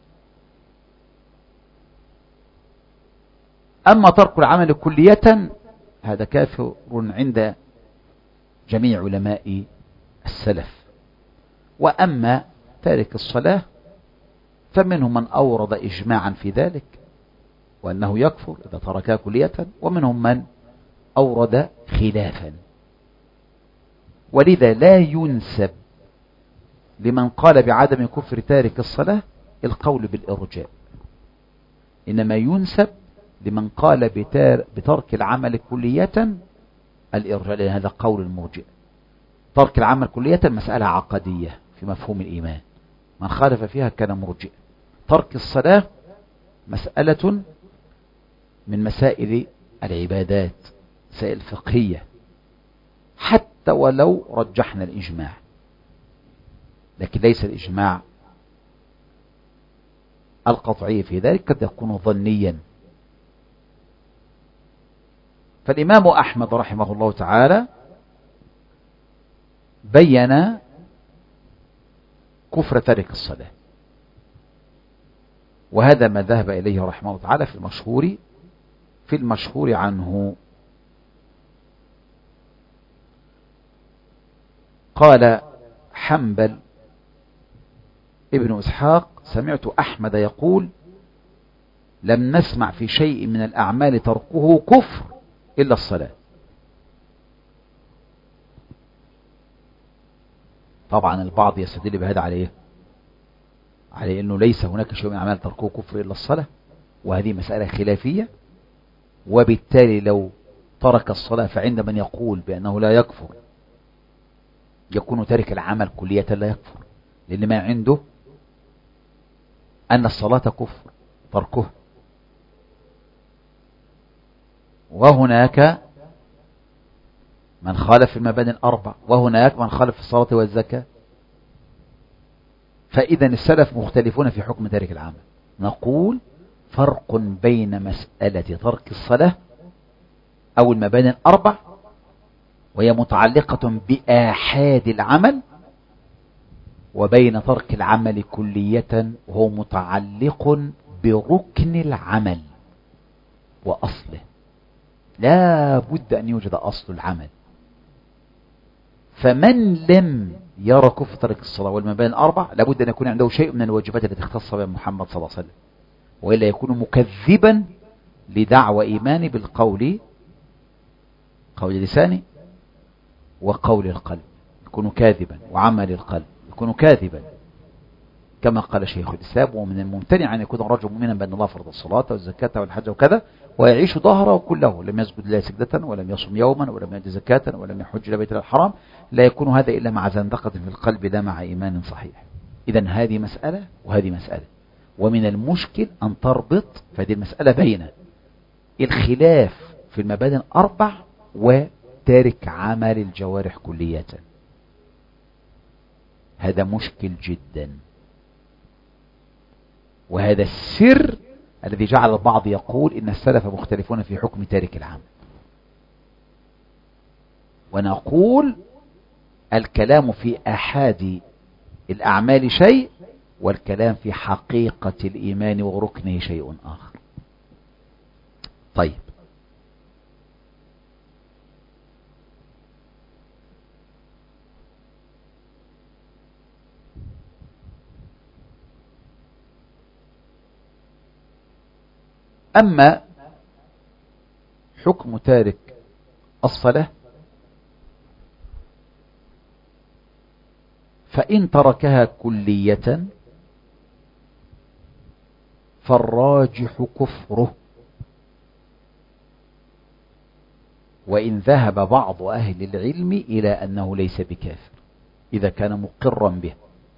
أما ترك العمل كلية هذا كافر عند جميع علماء السلف. وأما تارك الصلاة فمنهم من أورد إجماعا في ذلك وأنه يكفر إذا تركها كلية، ومنهم من أورد خلافا. ولذا لا ينسب لمن قال بعدم كفر تارك الصلاة القول بالإرجاء، إنما ينسب لمن قال بترك العمل كلية الإرجاء، لأن هذا قول المرجئة. ترك العمل كلية مسألة عقدية في مفهوم الإيمان، من خالف فيها كان مرجئا. ترك الصلاة مسألة من مسائل العبادات، مسائل فقهية، حتى ولو رجحنا الإجماع، لكن ليس الإجماع القطعي في ذلك، قد يكون ظنيا. فالإمام أحمد رحمه الله تعالى بين كفر تارك الصلاة، وهذا ما ذهب إليه رحمه الله تعالى في المشهور عنه. قال حنبل ابن إسحاق: سمعت أحمد يقول: لم نسمع في شيء من الأعمال تركه كفر إلا الصلاة. طبعا البعض يستدل بهذا عليه أنه ليس هناك شيء من الأعمال تركه كفر إلا الصلاة، وهذه مسألة خلافية، وبالتالي لو ترك الصلاة فعند من يقول بأنه لا يكفر يكون تارك العمل كلية لا يكفر، لأن ما عنده أن الصلاة كفر تركه. وهناك من خالف في المباني الأربع، وهناك من خالف في الصلاة والزكاة. فإذا السلف مختلفون في حكم تارك العمل. نقول فرق بين مسألة ترك الصلاة أو المباني الأربع، وهي متعلقة بآحاد العمل، وبين ترك العمل كلية وهو متعلق بركن العمل وأصله. لا بد أن يوجد أصل العمل. فمن لم يرى كفر ترك الصلاة والمباني الأربع لابد أن يكون عنده شيء من الواجبات التي اختص بها محمد صلى الله عليه وسلم، وإلا يكون مكذبا لدعوى إيماني بالقول، قول اللسان وقول القلب، يكون كاذبا، وعمل القلب يكون كاذبا، كما قال شيخ الإسلام: ومن الممتنع أن يكون الرجل مؤمنا بأن الله فرض الصلاة والزكاة والحج وكذا ويعيش ظهره كله، لم يسجد لله سجدة ولم يصم يوما ولم يؤدي زكاة ولم يحج إلى بيت الله الحرام، لا يكون هذا إلا مع زندقة في القلب لا مع إيمان صحيح. إذن هذه مسألة وهذه مسألة، ومن المشكل أن تربط فهذه المسألة بين الخلاف في المبادئ الأربع وتارك عمل الجوارح كلية. هذا مشكل جدا، وهذا السر الذي جعل البعض يقول إن السلف مختلفون في حكم تارك العمل. ونقول الكلام في أحاد الأعمال شيء، والكلام في حقيقة الإيمان وركنه شيء آخر. طيب، أما حكم تارك الصلاة فإن تركها كلية فالراجح كفره، وإن ذهب بعض أهل العلم إلى أنه ليس بكافر إذا كان مقرا به.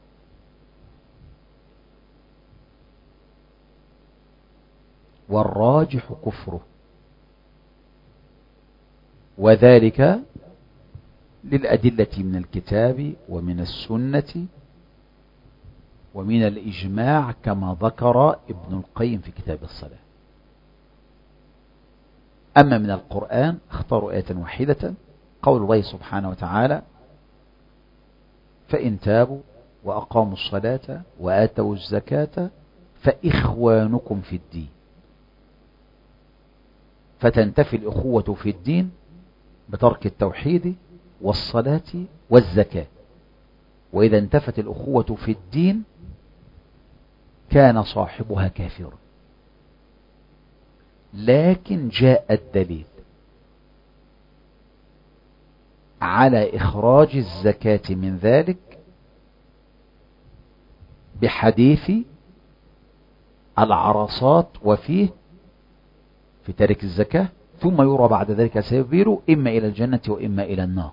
والراجح كفره، وذلك للأدلة من الكتاب ومن السنة ومن الإجماع كما ذكر ابن القيم في كتاب الصلاة. أما من القرآن اختاروا آية واحدة، قول الله سبحانه وتعالى: فإن تابوا وأقاموا الصلاة وآتوا الزكاة فإخوانكم في الدين. فتنتفي الأخوة في الدين بترك التوحيد والصلاة والزكاة، وإذا انتفت الأخوة في الدين كان صاحبها كافرا. لكن جاء الدليل على إخراج الزكاة من ذلك بحديث العرصات وفيه في تارك الزكاة، ثم يرى بعد ذلك سيبيله إما إلى الجنة وإما إلى النار.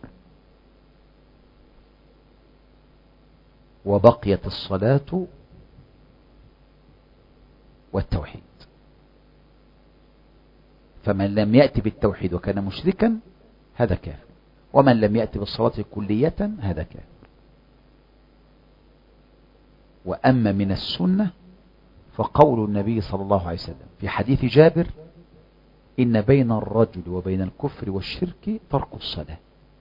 وبقيت الصلاة والتوحيد، فمن لم يأتي بالتوحيد وكان مشركا هذا كافر، ومن لم يأتي بالصلاة كلية هذا كافر. وأما من السنة فقول النبي صلى الله عليه وسلم في حديث جابر: إن بين الرجل وبين الكفر والشرك ترك الصلاة.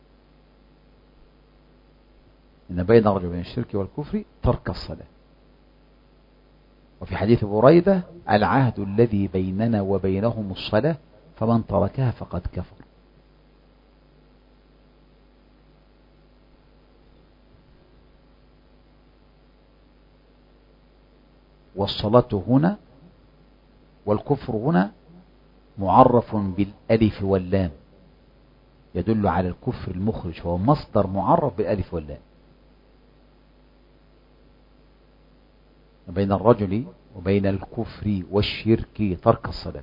إن بين الرجل وبين الشرك والكفر ترك الصلاة. وفي حديث بريدة: العهد الذي بيننا وبينهم الصلاة فمن تركها فقد كفر. والصلاة هنا والكفر هنا معرف بالألف واللام، يدل على الكفر المخرج، فهو مصدر معرف بالألف واللام. بين الرجل وبين الكفر والشرك ترك الصلاة.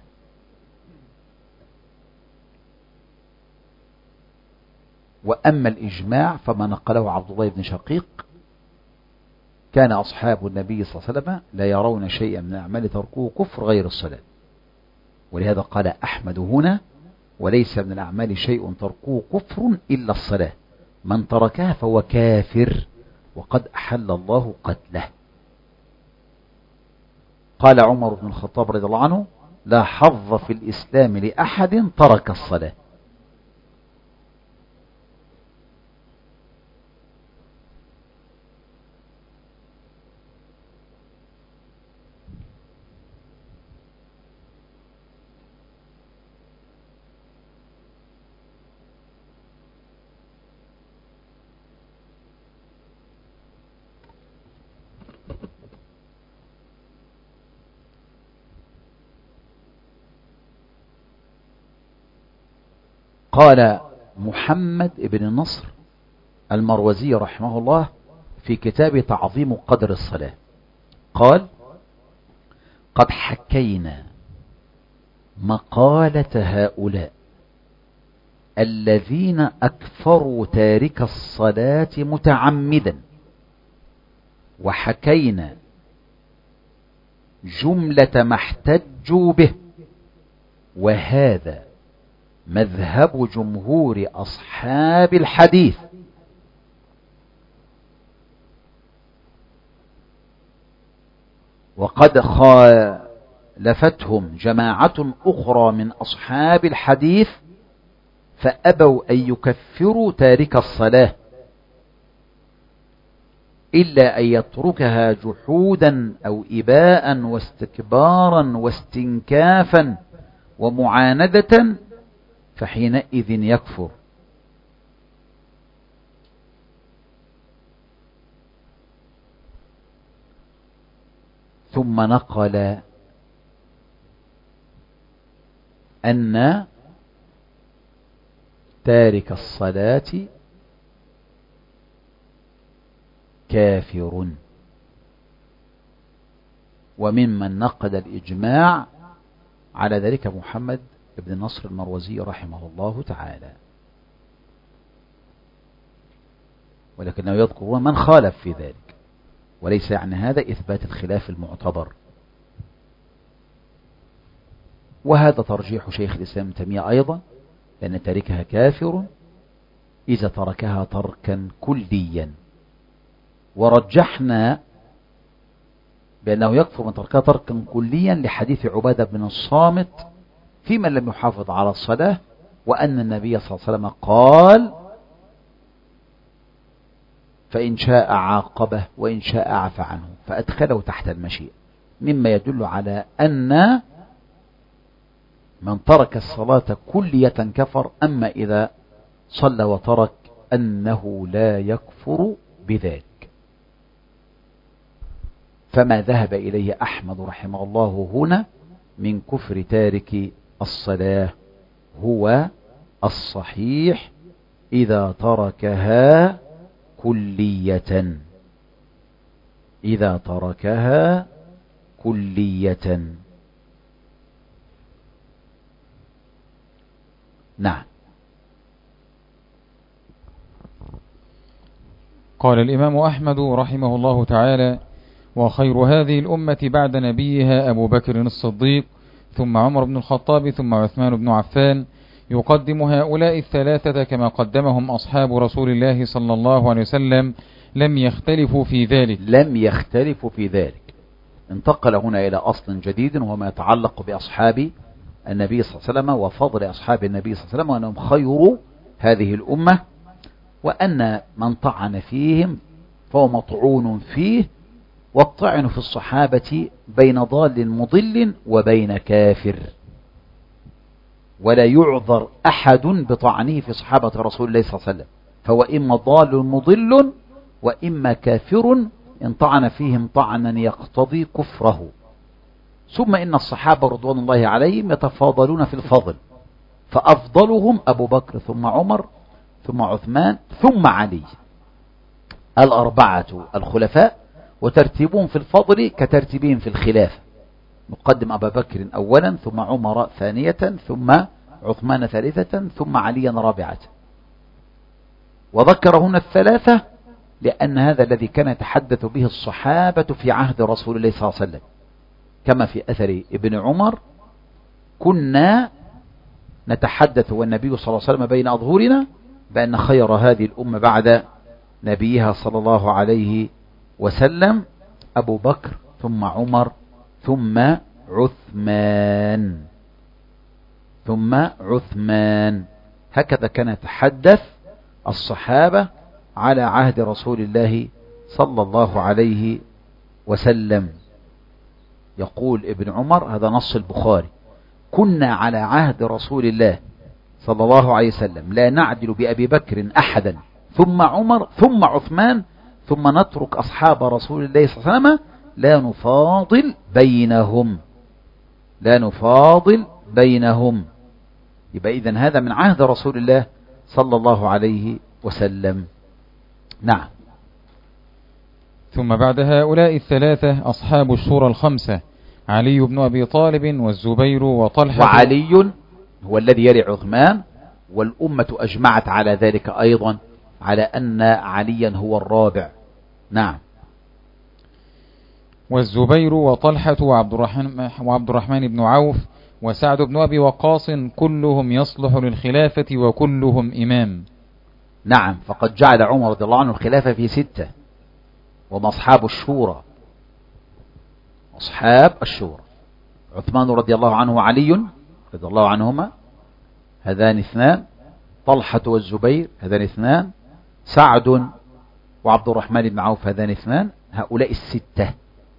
وأما الإجماع فما نقله عبد الله بن شقيق: كان أصحاب النبي صلى الله عليه وسلم لا يرون شيئا من أعمال تركوه كفر غير الصلاة. ولهذا قال أحمد هنا: وليس من الأعمال شيء تركوه كفر إلا الصلاة، من تركها فهو كافر وقد أحل الله قتله. قال عمر بن الخطاب رضي الله عنه: لا حظ في الإسلام لأحد ترك الصلاة. قال محمد بن النصر المروزي رحمه الله في كتاب تعظيم قدر الصلاة، قال: قد حكينا مقالة هؤلاء الذين أكفروا تارك الصلاة متعمدا، وحكينا جملة ما احتجوا به، وهذا مذهب جمهور أصحاب الحديث. وقد خالفتهم جماعة أخرى من أصحاب الحديث فأبوا أن يكفروا تارك الصلاة إلا أن يتركها جحودا أو إباء واستكبارا واستنكافا ومعاندة، فحينئذ يكفر. ثم نقل أن تارك الصلاة كافر، وممن نقد الإجماع على ذلك محمد بن نصر المروزي رحمه الله تعالى، ولكنه يذكر من خالف في ذلك، وليس يعني هذا إثبات الخلاف المعتبر. وهذا ترجيح شيخ الإسلام ابن تيمية أيضا، لأن تاركها كافر إذا تركها تركا كليا، ورجحنا بأنه يكفر من تركها تركا كليا لحديث عبادة بن الصامت في من لم يحافظ على الصلاة، وأن النبي صلى الله عليه وسلم قال: فإن شاء عاقبه وإن شاء عفى عنه، فأدخله تحت المشيئة، مما يدل على أن من ترك الصلاة كلية كفر، أما إذا صلى وترك أنه لا يكفر بذلك. فما ذهب إليه أحمد رحمه الله هنا من كفر تارك الصلاة هو الصحيح إذا تركها كلية، إذا تركها كلية. نعم. قال الإمام أحمد رحمه الله تعالى: وخير هذه الأمة بعد نبيها أبو بكر الصديق، ثم عمر بن الخطاب، ثم عثمان بن عفان، يقدم هؤلاء الثلاثة كما قدمهم أصحاب رسول الله صلى الله عليه وسلم، لم يختلفوا في ذلك. لم يختلفوا في ذلك. انتقل هنا إلى أصل جديد، وهو ما يتعلق بأصحاب النبي صلى الله عليه وسلم وفضل أصحاب النبي صلى الله عليه وسلم، وأنهم خير هذه الأمة، وأن من طعن فيهم فهو مطعون فيه، والطعن في الصحابة بين ضال مضل وبين كافر، ولا يعذر أحد بطعنه في صحابة رسول الله صلى الله عليه وسلم، فهو إما ضال مضل وإما كافر إن طعن فيهم طعنا يقتضي كفره. ثم إن الصحابة رضوان الله عليهم يتفاضلون في الفضل، فأفضلهم أبو بكر ثم عمر ثم عثمان ثم علي، الأربعة الخلفاء، وترتيبهم في الفضل كترتيبهم في الخلافة، نقدم أبا بكر أولا، ثم عمر ثانية، ثم عثمان ثالثة، ثم عليا رابعة. وذكر هنا الثلاثة لأن هذا الذي كان يتحدث به الصحابة في عهد رسول الله صلى الله عليه وسلم، كما في أثر ابن عمر: كنا نتحدث والنبي صلى الله عليه وسلم بين أظهرنا بأن خير هذه الأمة بعد نبيها صلى الله عليه وسلم أبو بكر ثم عمر ثم عثمان ثم عثمان. هكذا كان يتحدث الصحابة على عهد رسول الله صلى الله عليه وسلم. يقول ابن عمر، هذا نص البخاري: كنا على عهد رسول الله صلى الله عليه وسلم لا نعدل بأبي بكر أحدا، ثم عمر ثم عثمان، ثم نترك أصحاب رسول الله صلى الله عليه وسلم لا نفاضل بينهم، لا نفاضل بينهم. يبقى إذن هذا من عهد رسول الله صلى الله عليه وسلم. نعم. ثم بعد هؤلاء الثلاثة أصحاب الشورى الخمسة: علي بن أبي طالب والزبير وطلحة. وعلي هو الذي يلي عثمان، والأمة أجمعت على ذلك أيضا، على أن عليا هو الرابع. نعم. والزبير وطلحة وعبد الرحمن بن عوف وسعد بن أبي وقاص، كلهم يصلح للخلافة وكلهم إمام. نعم. فقد جعل عمر رضي الله عنه الخلافة في 6، وما أصحاب الشورى، أصحاب الشورى: عثمان رضي الله عنه وعلي رضي الله عنهما، هذان 2، طلحة والزبير هذان 2، سعد وعبد الرحمن بن عوف هذان 2، هؤلاء 6.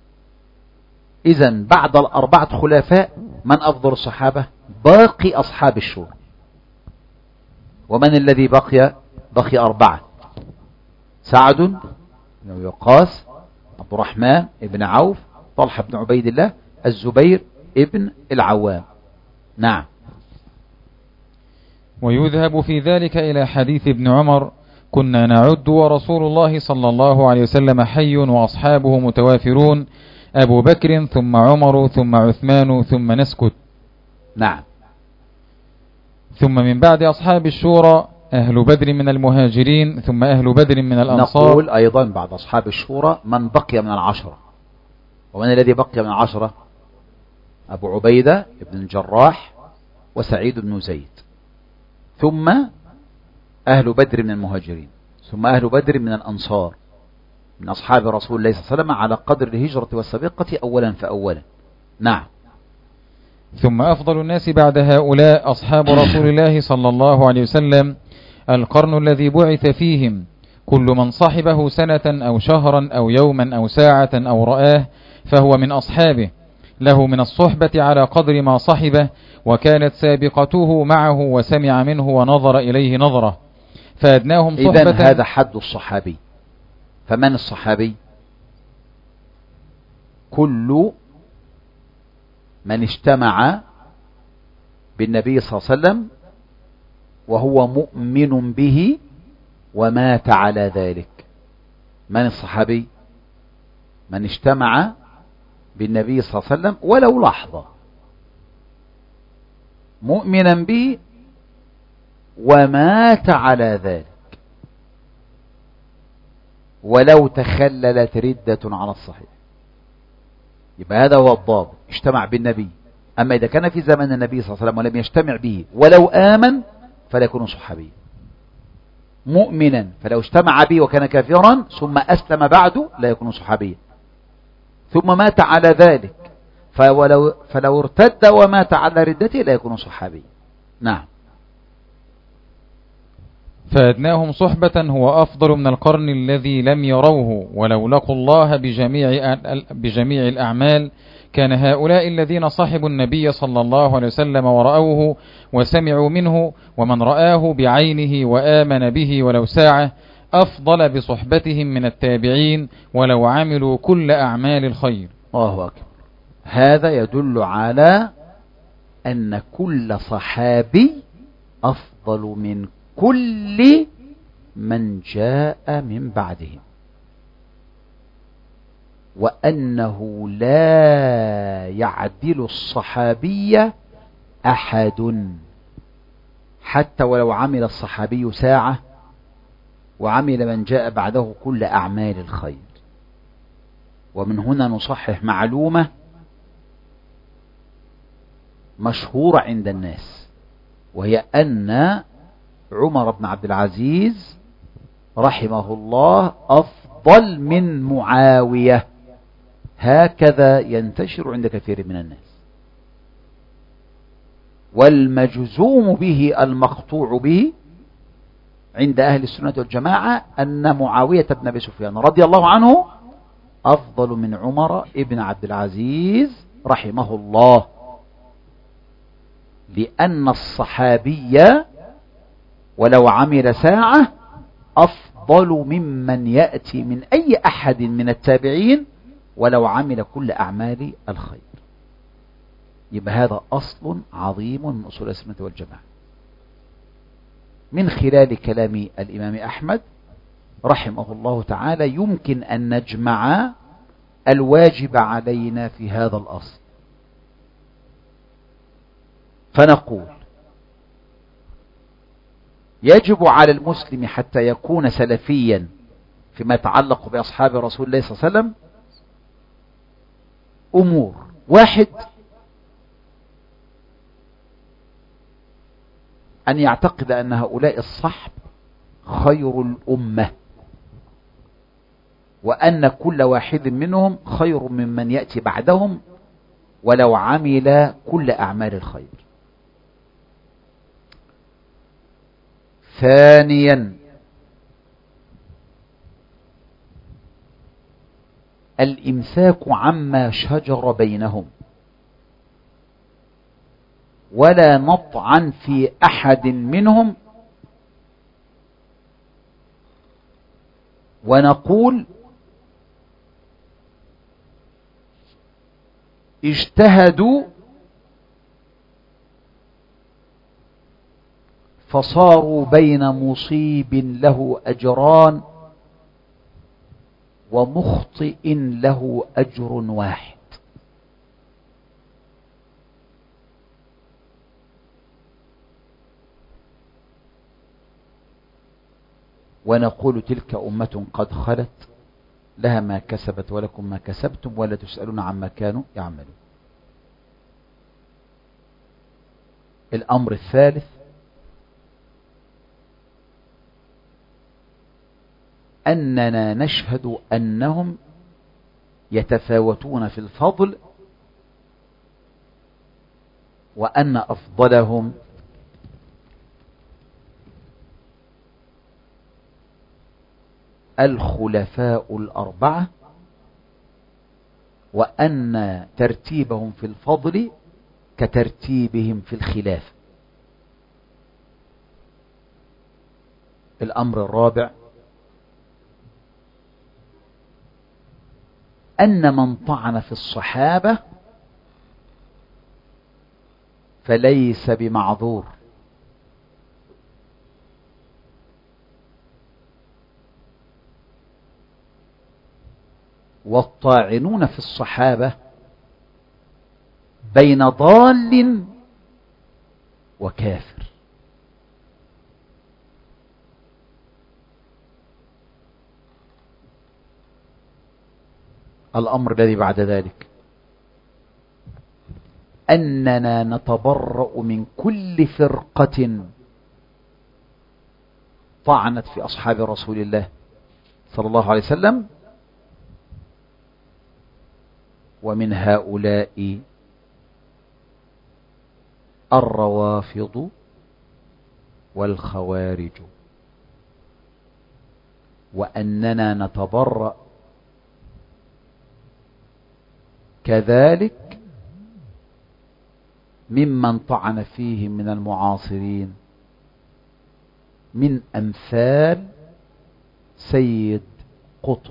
إذن بعد ال4 خلفاء من أفضل الصحابة؟ باقي أصحاب الشورى. ومن الذي بقي 4: سعد بن وقاص، عبد الرحمن بن عوف، طلحة بن عبيد الله، الزبير ابن العوام. نعم. ويذهب في ذلك إلى حديث ابن عمر: كنا نعد ورسول الله صلى الله عليه وسلم حي وأصحابه متوافرون، أبو بكر ثم عمر ثم عثمان ثم نسكت. نعم. ثم من بعد أصحاب الشورى أهل بدر من المهاجرين ثم أهل بدر من الأنصار. نقول أيضا بعد أصحاب الشورى من بقي من العشرة. ومن الذي بقي من العشرة؟ أبو عبيدة بن الجراح وسعيد بن زيد، ثم أهل بدر من المهاجرين، ثم أهل بدر من الأنصار من أصحاب رسول الله صلى الله عليه وسلم على قدر الهجرة والسابقة أولا فأولا. نعم. ثم أفضل الناس بعد هؤلاء أصحاب رسول الله صلى الله عليه وسلم، القرن الذي بعث فيهم، كل من صحبه سنة أو شهرا أو يوما أو ساعة أو رآه فهو من أصحابه، له من الصحبة على قدر ما صحبه، وكانت سابقته معه وسمع منه ونظر إليه نظرة، فأدناهم صحبة. إذن هذا حد الصحابي. فمن الصحابي؟ كل من اجتمع بالنبي صلى الله عليه وسلم وهو مؤمن به ومات على ذلك. من الصحابي؟ من اجتمع بالنبي صلى الله عليه وسلم ولو لحظة مؤمنا به ومات على ذلك، ولو تخللت ردة على الصحيح. يبقى هذا هو الضابط، اجتمع بالنبي. أما إذا كان في زمن النبي صلى الله عليه وسلم ولم يجتمع به ولو آمن فلا يكون صحابيا. مؤمنا فلو اجتمع به وكان كافرا ثم أسلم بعد لا يكون صحابيا، ثم مات على ذلك فلو ارتد ومات على ردته لا يكون صحابيا. نعم. فأدناهم صحبة هو أفضل من القرن الذي لم يروه ولو لقوا الله بجميع الأعمال. كان هؤلاء الذين صحبوا النبي صلى الله عليه وسلم ورأوه وسمعوا منه، ومن رآه بعينه وآمن به ولو ساعة، أفضل بصحبتهم من التابعين ولو عملوا كل أعمال الخير. الله أكبر. هذا يدل على أن كل صحابي أفضل من كل من جاء من بعدهم، وأنه لا يعدل الصحابي أحد، حتى ولو عمل الصحابي ساعة وعمل من جاء بعده كل أعمال الخير. ومن هنا نصحح معلومة مشهورة عند الناس، وهي أن عمر بن عبد العزيز رحمه الله أفضل من معاوية. هكذا ينتشر عند كثير من الناس. والمجزوم به المقطوع به عند أهل السنة والجماعة أن معاوية بن أبي سفيان رضي الله عنه أفضل من عمر بن عبد العزيز رحمه الله، لأن الصحابي ولو عمل ساعة أفضل ممن يأتي من أي أحد من التابعين ولو عمل كل أعمال الخير. يبقى هذا أصل عظيم من أصول السنة والجماعة. من خلال كلام الإمام أحمد رحمه الله تعالى يمكن أن نجمع الواجب علينا في هذا الأصل، فنقول: يجب على المسلم حتى يكون سلفيا فيما يتعلق بأصحاب رسول الله صلى الله عليه وسلم أمور: واحد، أن يعتقد أن هؤلاء الصحب خير الأمة، وأن كل واحد منهم خير ممن يأتي بعدهم ولو عمل كل أعمال الخير. ثانيا، الإمساك عما شجر بينهم، ولا نطعن في أحد منهم ونقول اجتهدوا فصاروا بين مصيب له أجران ومخطئ له أجر واحد. ونقول تلك أمة قد خلت لها ما كسبت ولكم ما كسبتم ولا تسألون عما كانوا يعملون. الأمر الثالث أننا نشهد أنهم يتفاوتون في الفضل، وأن أفضلهم الخلفاء الأربعة، وأن ترتيبهم في الفضل كترتيبهم في الخلافة. الأمر الرابع أن من طعن في الصحابة فليس بمعذور، والطاعنون في الصحابة بين ضال وكافر. الأمر الذي بعد ذلك أننا نتبرأ من كل فرقة طعنت في أصحاب رسول الله صلى الله عليه وسلم، ومن هؤلاء الروافض والخوارج، وأننا نتبرأ كذلك ممن طعن فيهم من المعاصرين من أمثال سيد قطب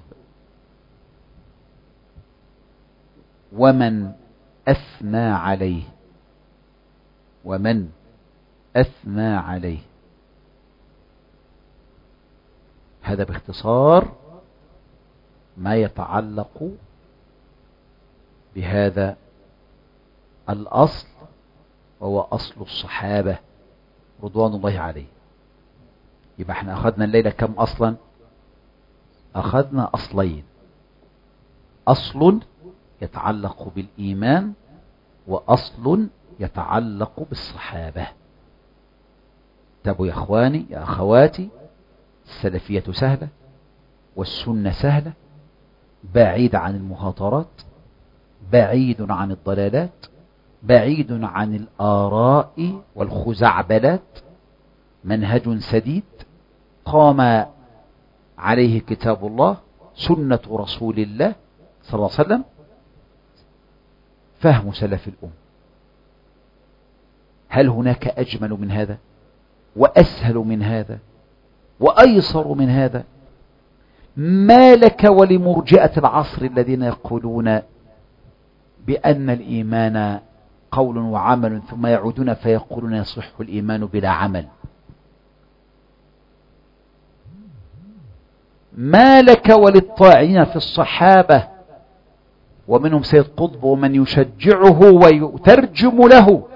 ومن أثنى عليه هذا باختصار ما يتعلق بهذا الأصل، وهو أصل الصحابة رضوان الله عليه. يبقى احنا أخذنا الليلة كم أصلا؟ أخذنا أصلين: أصل يتعلق بالإيمان، وأصل يتعلق بالصحابة. تابوا يا أخواني يا أخواتي، السلفية سهلة والسنة سهلة، بعيد عن المخاطرات، بعيد عن الضلالات، بعيد عن الآراء والخزعبلات، منهج سديد قام عليه كتاب الله، سنة رسول الله صلى الله عليه وسلم، فهم سلف الأمة. هل هناك أجمل من هذا وأسهل من هذا وأيسر من هذا؟ ما لك ولمرجئة العصر الذين يقولون بأن الإيمان قول وعمل، ثم يعودون فيقولون يصح الإيمان بلا عمل. ما لك وللطاعنين في الصحابة، ومنهم سيد قطب ومن يشجعه ويترجم له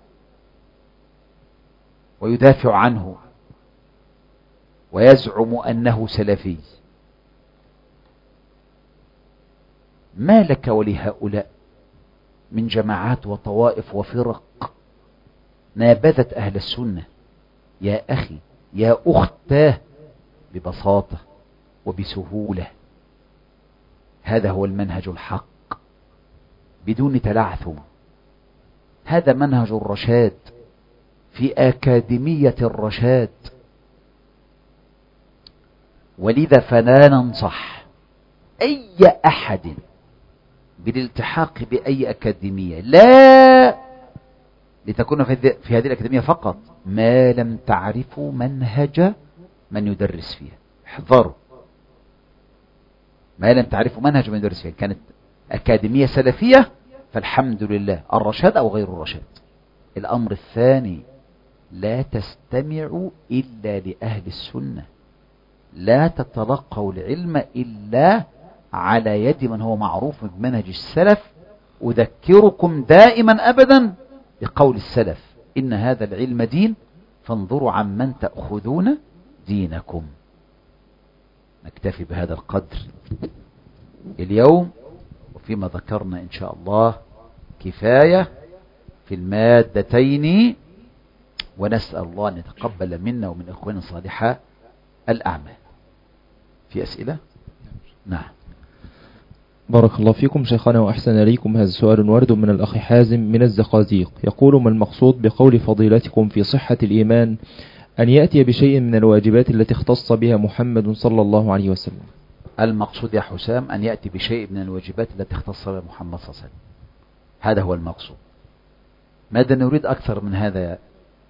ويدافع عنه ويزعم أنه سلفي؟ ما لك ولهؤلاء من جماعات وطوائف وفرق نابذت أهل السنة؟ يا أخي يا أختاه، ببساطة وبسهولة، هذا هو المنهج الحق بدون تلعثم. هذا منهج الرشاد في أكاديمية الرشاد. ولذا فلا ننصح أي أحد بالالتحاق بأي أكاديمية، لا لتكون في هذه الأكاديمية فقط، ما لم تعرفوا منهج من يدرس فيها. احذروا، ما لم تعرفوا منهج من يدرس فيها. كانت أكاديمية سلفية فالحمد لله، الرشاد أو غير الرشاد. الأمر الثاني لا تستمعوا إلا لأهل السنة، لا تتلقوا العلم إلا على يد من هو معروف بمنهج السلف. أذكركم دائما أبدا بقول السلف: إن هذا العلم دين فانظروا عمن تأخذون دينكم. نكتفي بهذا القدر اليوم، وفيما ذكرنا إن شاء الله كفاية في المادتين، ونسأل الله أن يتقبل منا ومن إخواننا صالحا الأعمال. في أسئلة؟ نعم. بارك الله فيكم شيخنا وأحسن إليكم. هذا سؤال ورد من الأخ حازم من الزقازيق، يقول: ما المقصود بقول فضيلتكم في صحة الإيمان أن يأتي بشيء من الواجبات التي اختص بها محمد صلى الله عليه وسلم؟ المقصود يا حسام أن يأتي بشيء من الواجبات التي اختص بها محمد صلى الله عليه وسلم، هذا هو المقصود. ماذا نريد أكثر من هذا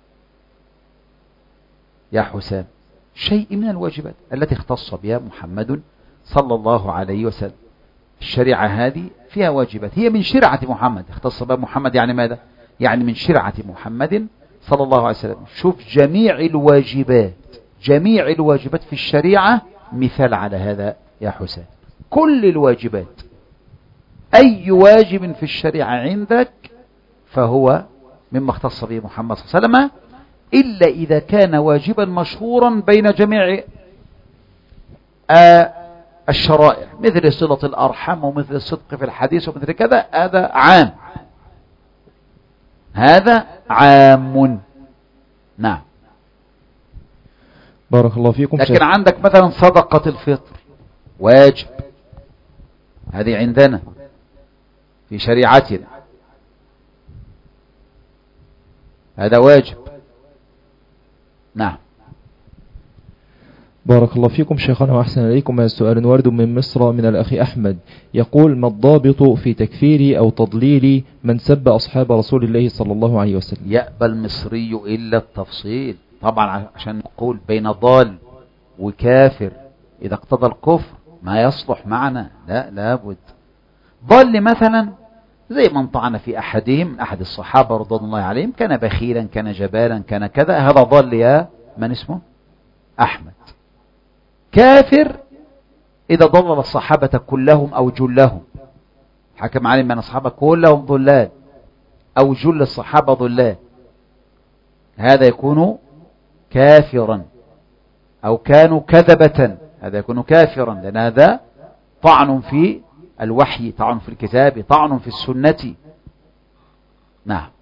يا حسام؟ شيء من الواجبات التي اختص بها محمد صلى الله عليه وسلم. الشريعة هذه فيها واجبات، هي من شرعة محمد، اختص بها محمد. يعني ماذا؟ يعني من شرعة محمد صلى الله عليه وسلم. شوف جميع الواجبات في الشريعة مثال على هذا يا حسام. كل الواجبات، أي واجب في الشريعة عندك فهو مما اختص به محمد صلى الله عليه وسلم، إلا إذا كان واجبا مشهورا بين جميع الشرائع، مثل صلة الأرحام ومثل الصدق في الحديث ومثل كذا. هذا عام. نعم. بارك الله فيكم. لكن عندك مثلا صدقة الفطر واجب، هذه عندنا في شريعتنا، هذا واجب. نعم. بارك الله فيكم شيخنا وأحسن إليكم. هذا سؤال ورد من مصر من الأخ أحمد، يقول: ما الضابط في تكفير أو تضليل من سب أصحاب رسول الله صلى الله عليه وسلم؟ يأبى المصري إلا التفصيل، طبعا عشان نقول بين ضال وكافر إذا اقتضى الكفر ما يصلح معنا، لا لابد. ضال مثلا زي من طعن في أحدهم من أحد الصحابة رضوان الله عليهم، كان بخيلا، كان جبالا، كان كذا، هذا ضال يا من اسمه أحمد. كافر إذا ضلل الصحابة كلهم أو جلهم، حكم عليهم من الصحابة كلهم ضلال أو جل الصحابة ضلال، هذا يكون كافرا. أو كانوا كذبة، هذا يكون كافرا، لأن هذا طعن في الوحي، طعن في الكتاب، طعن في السنة. نعم.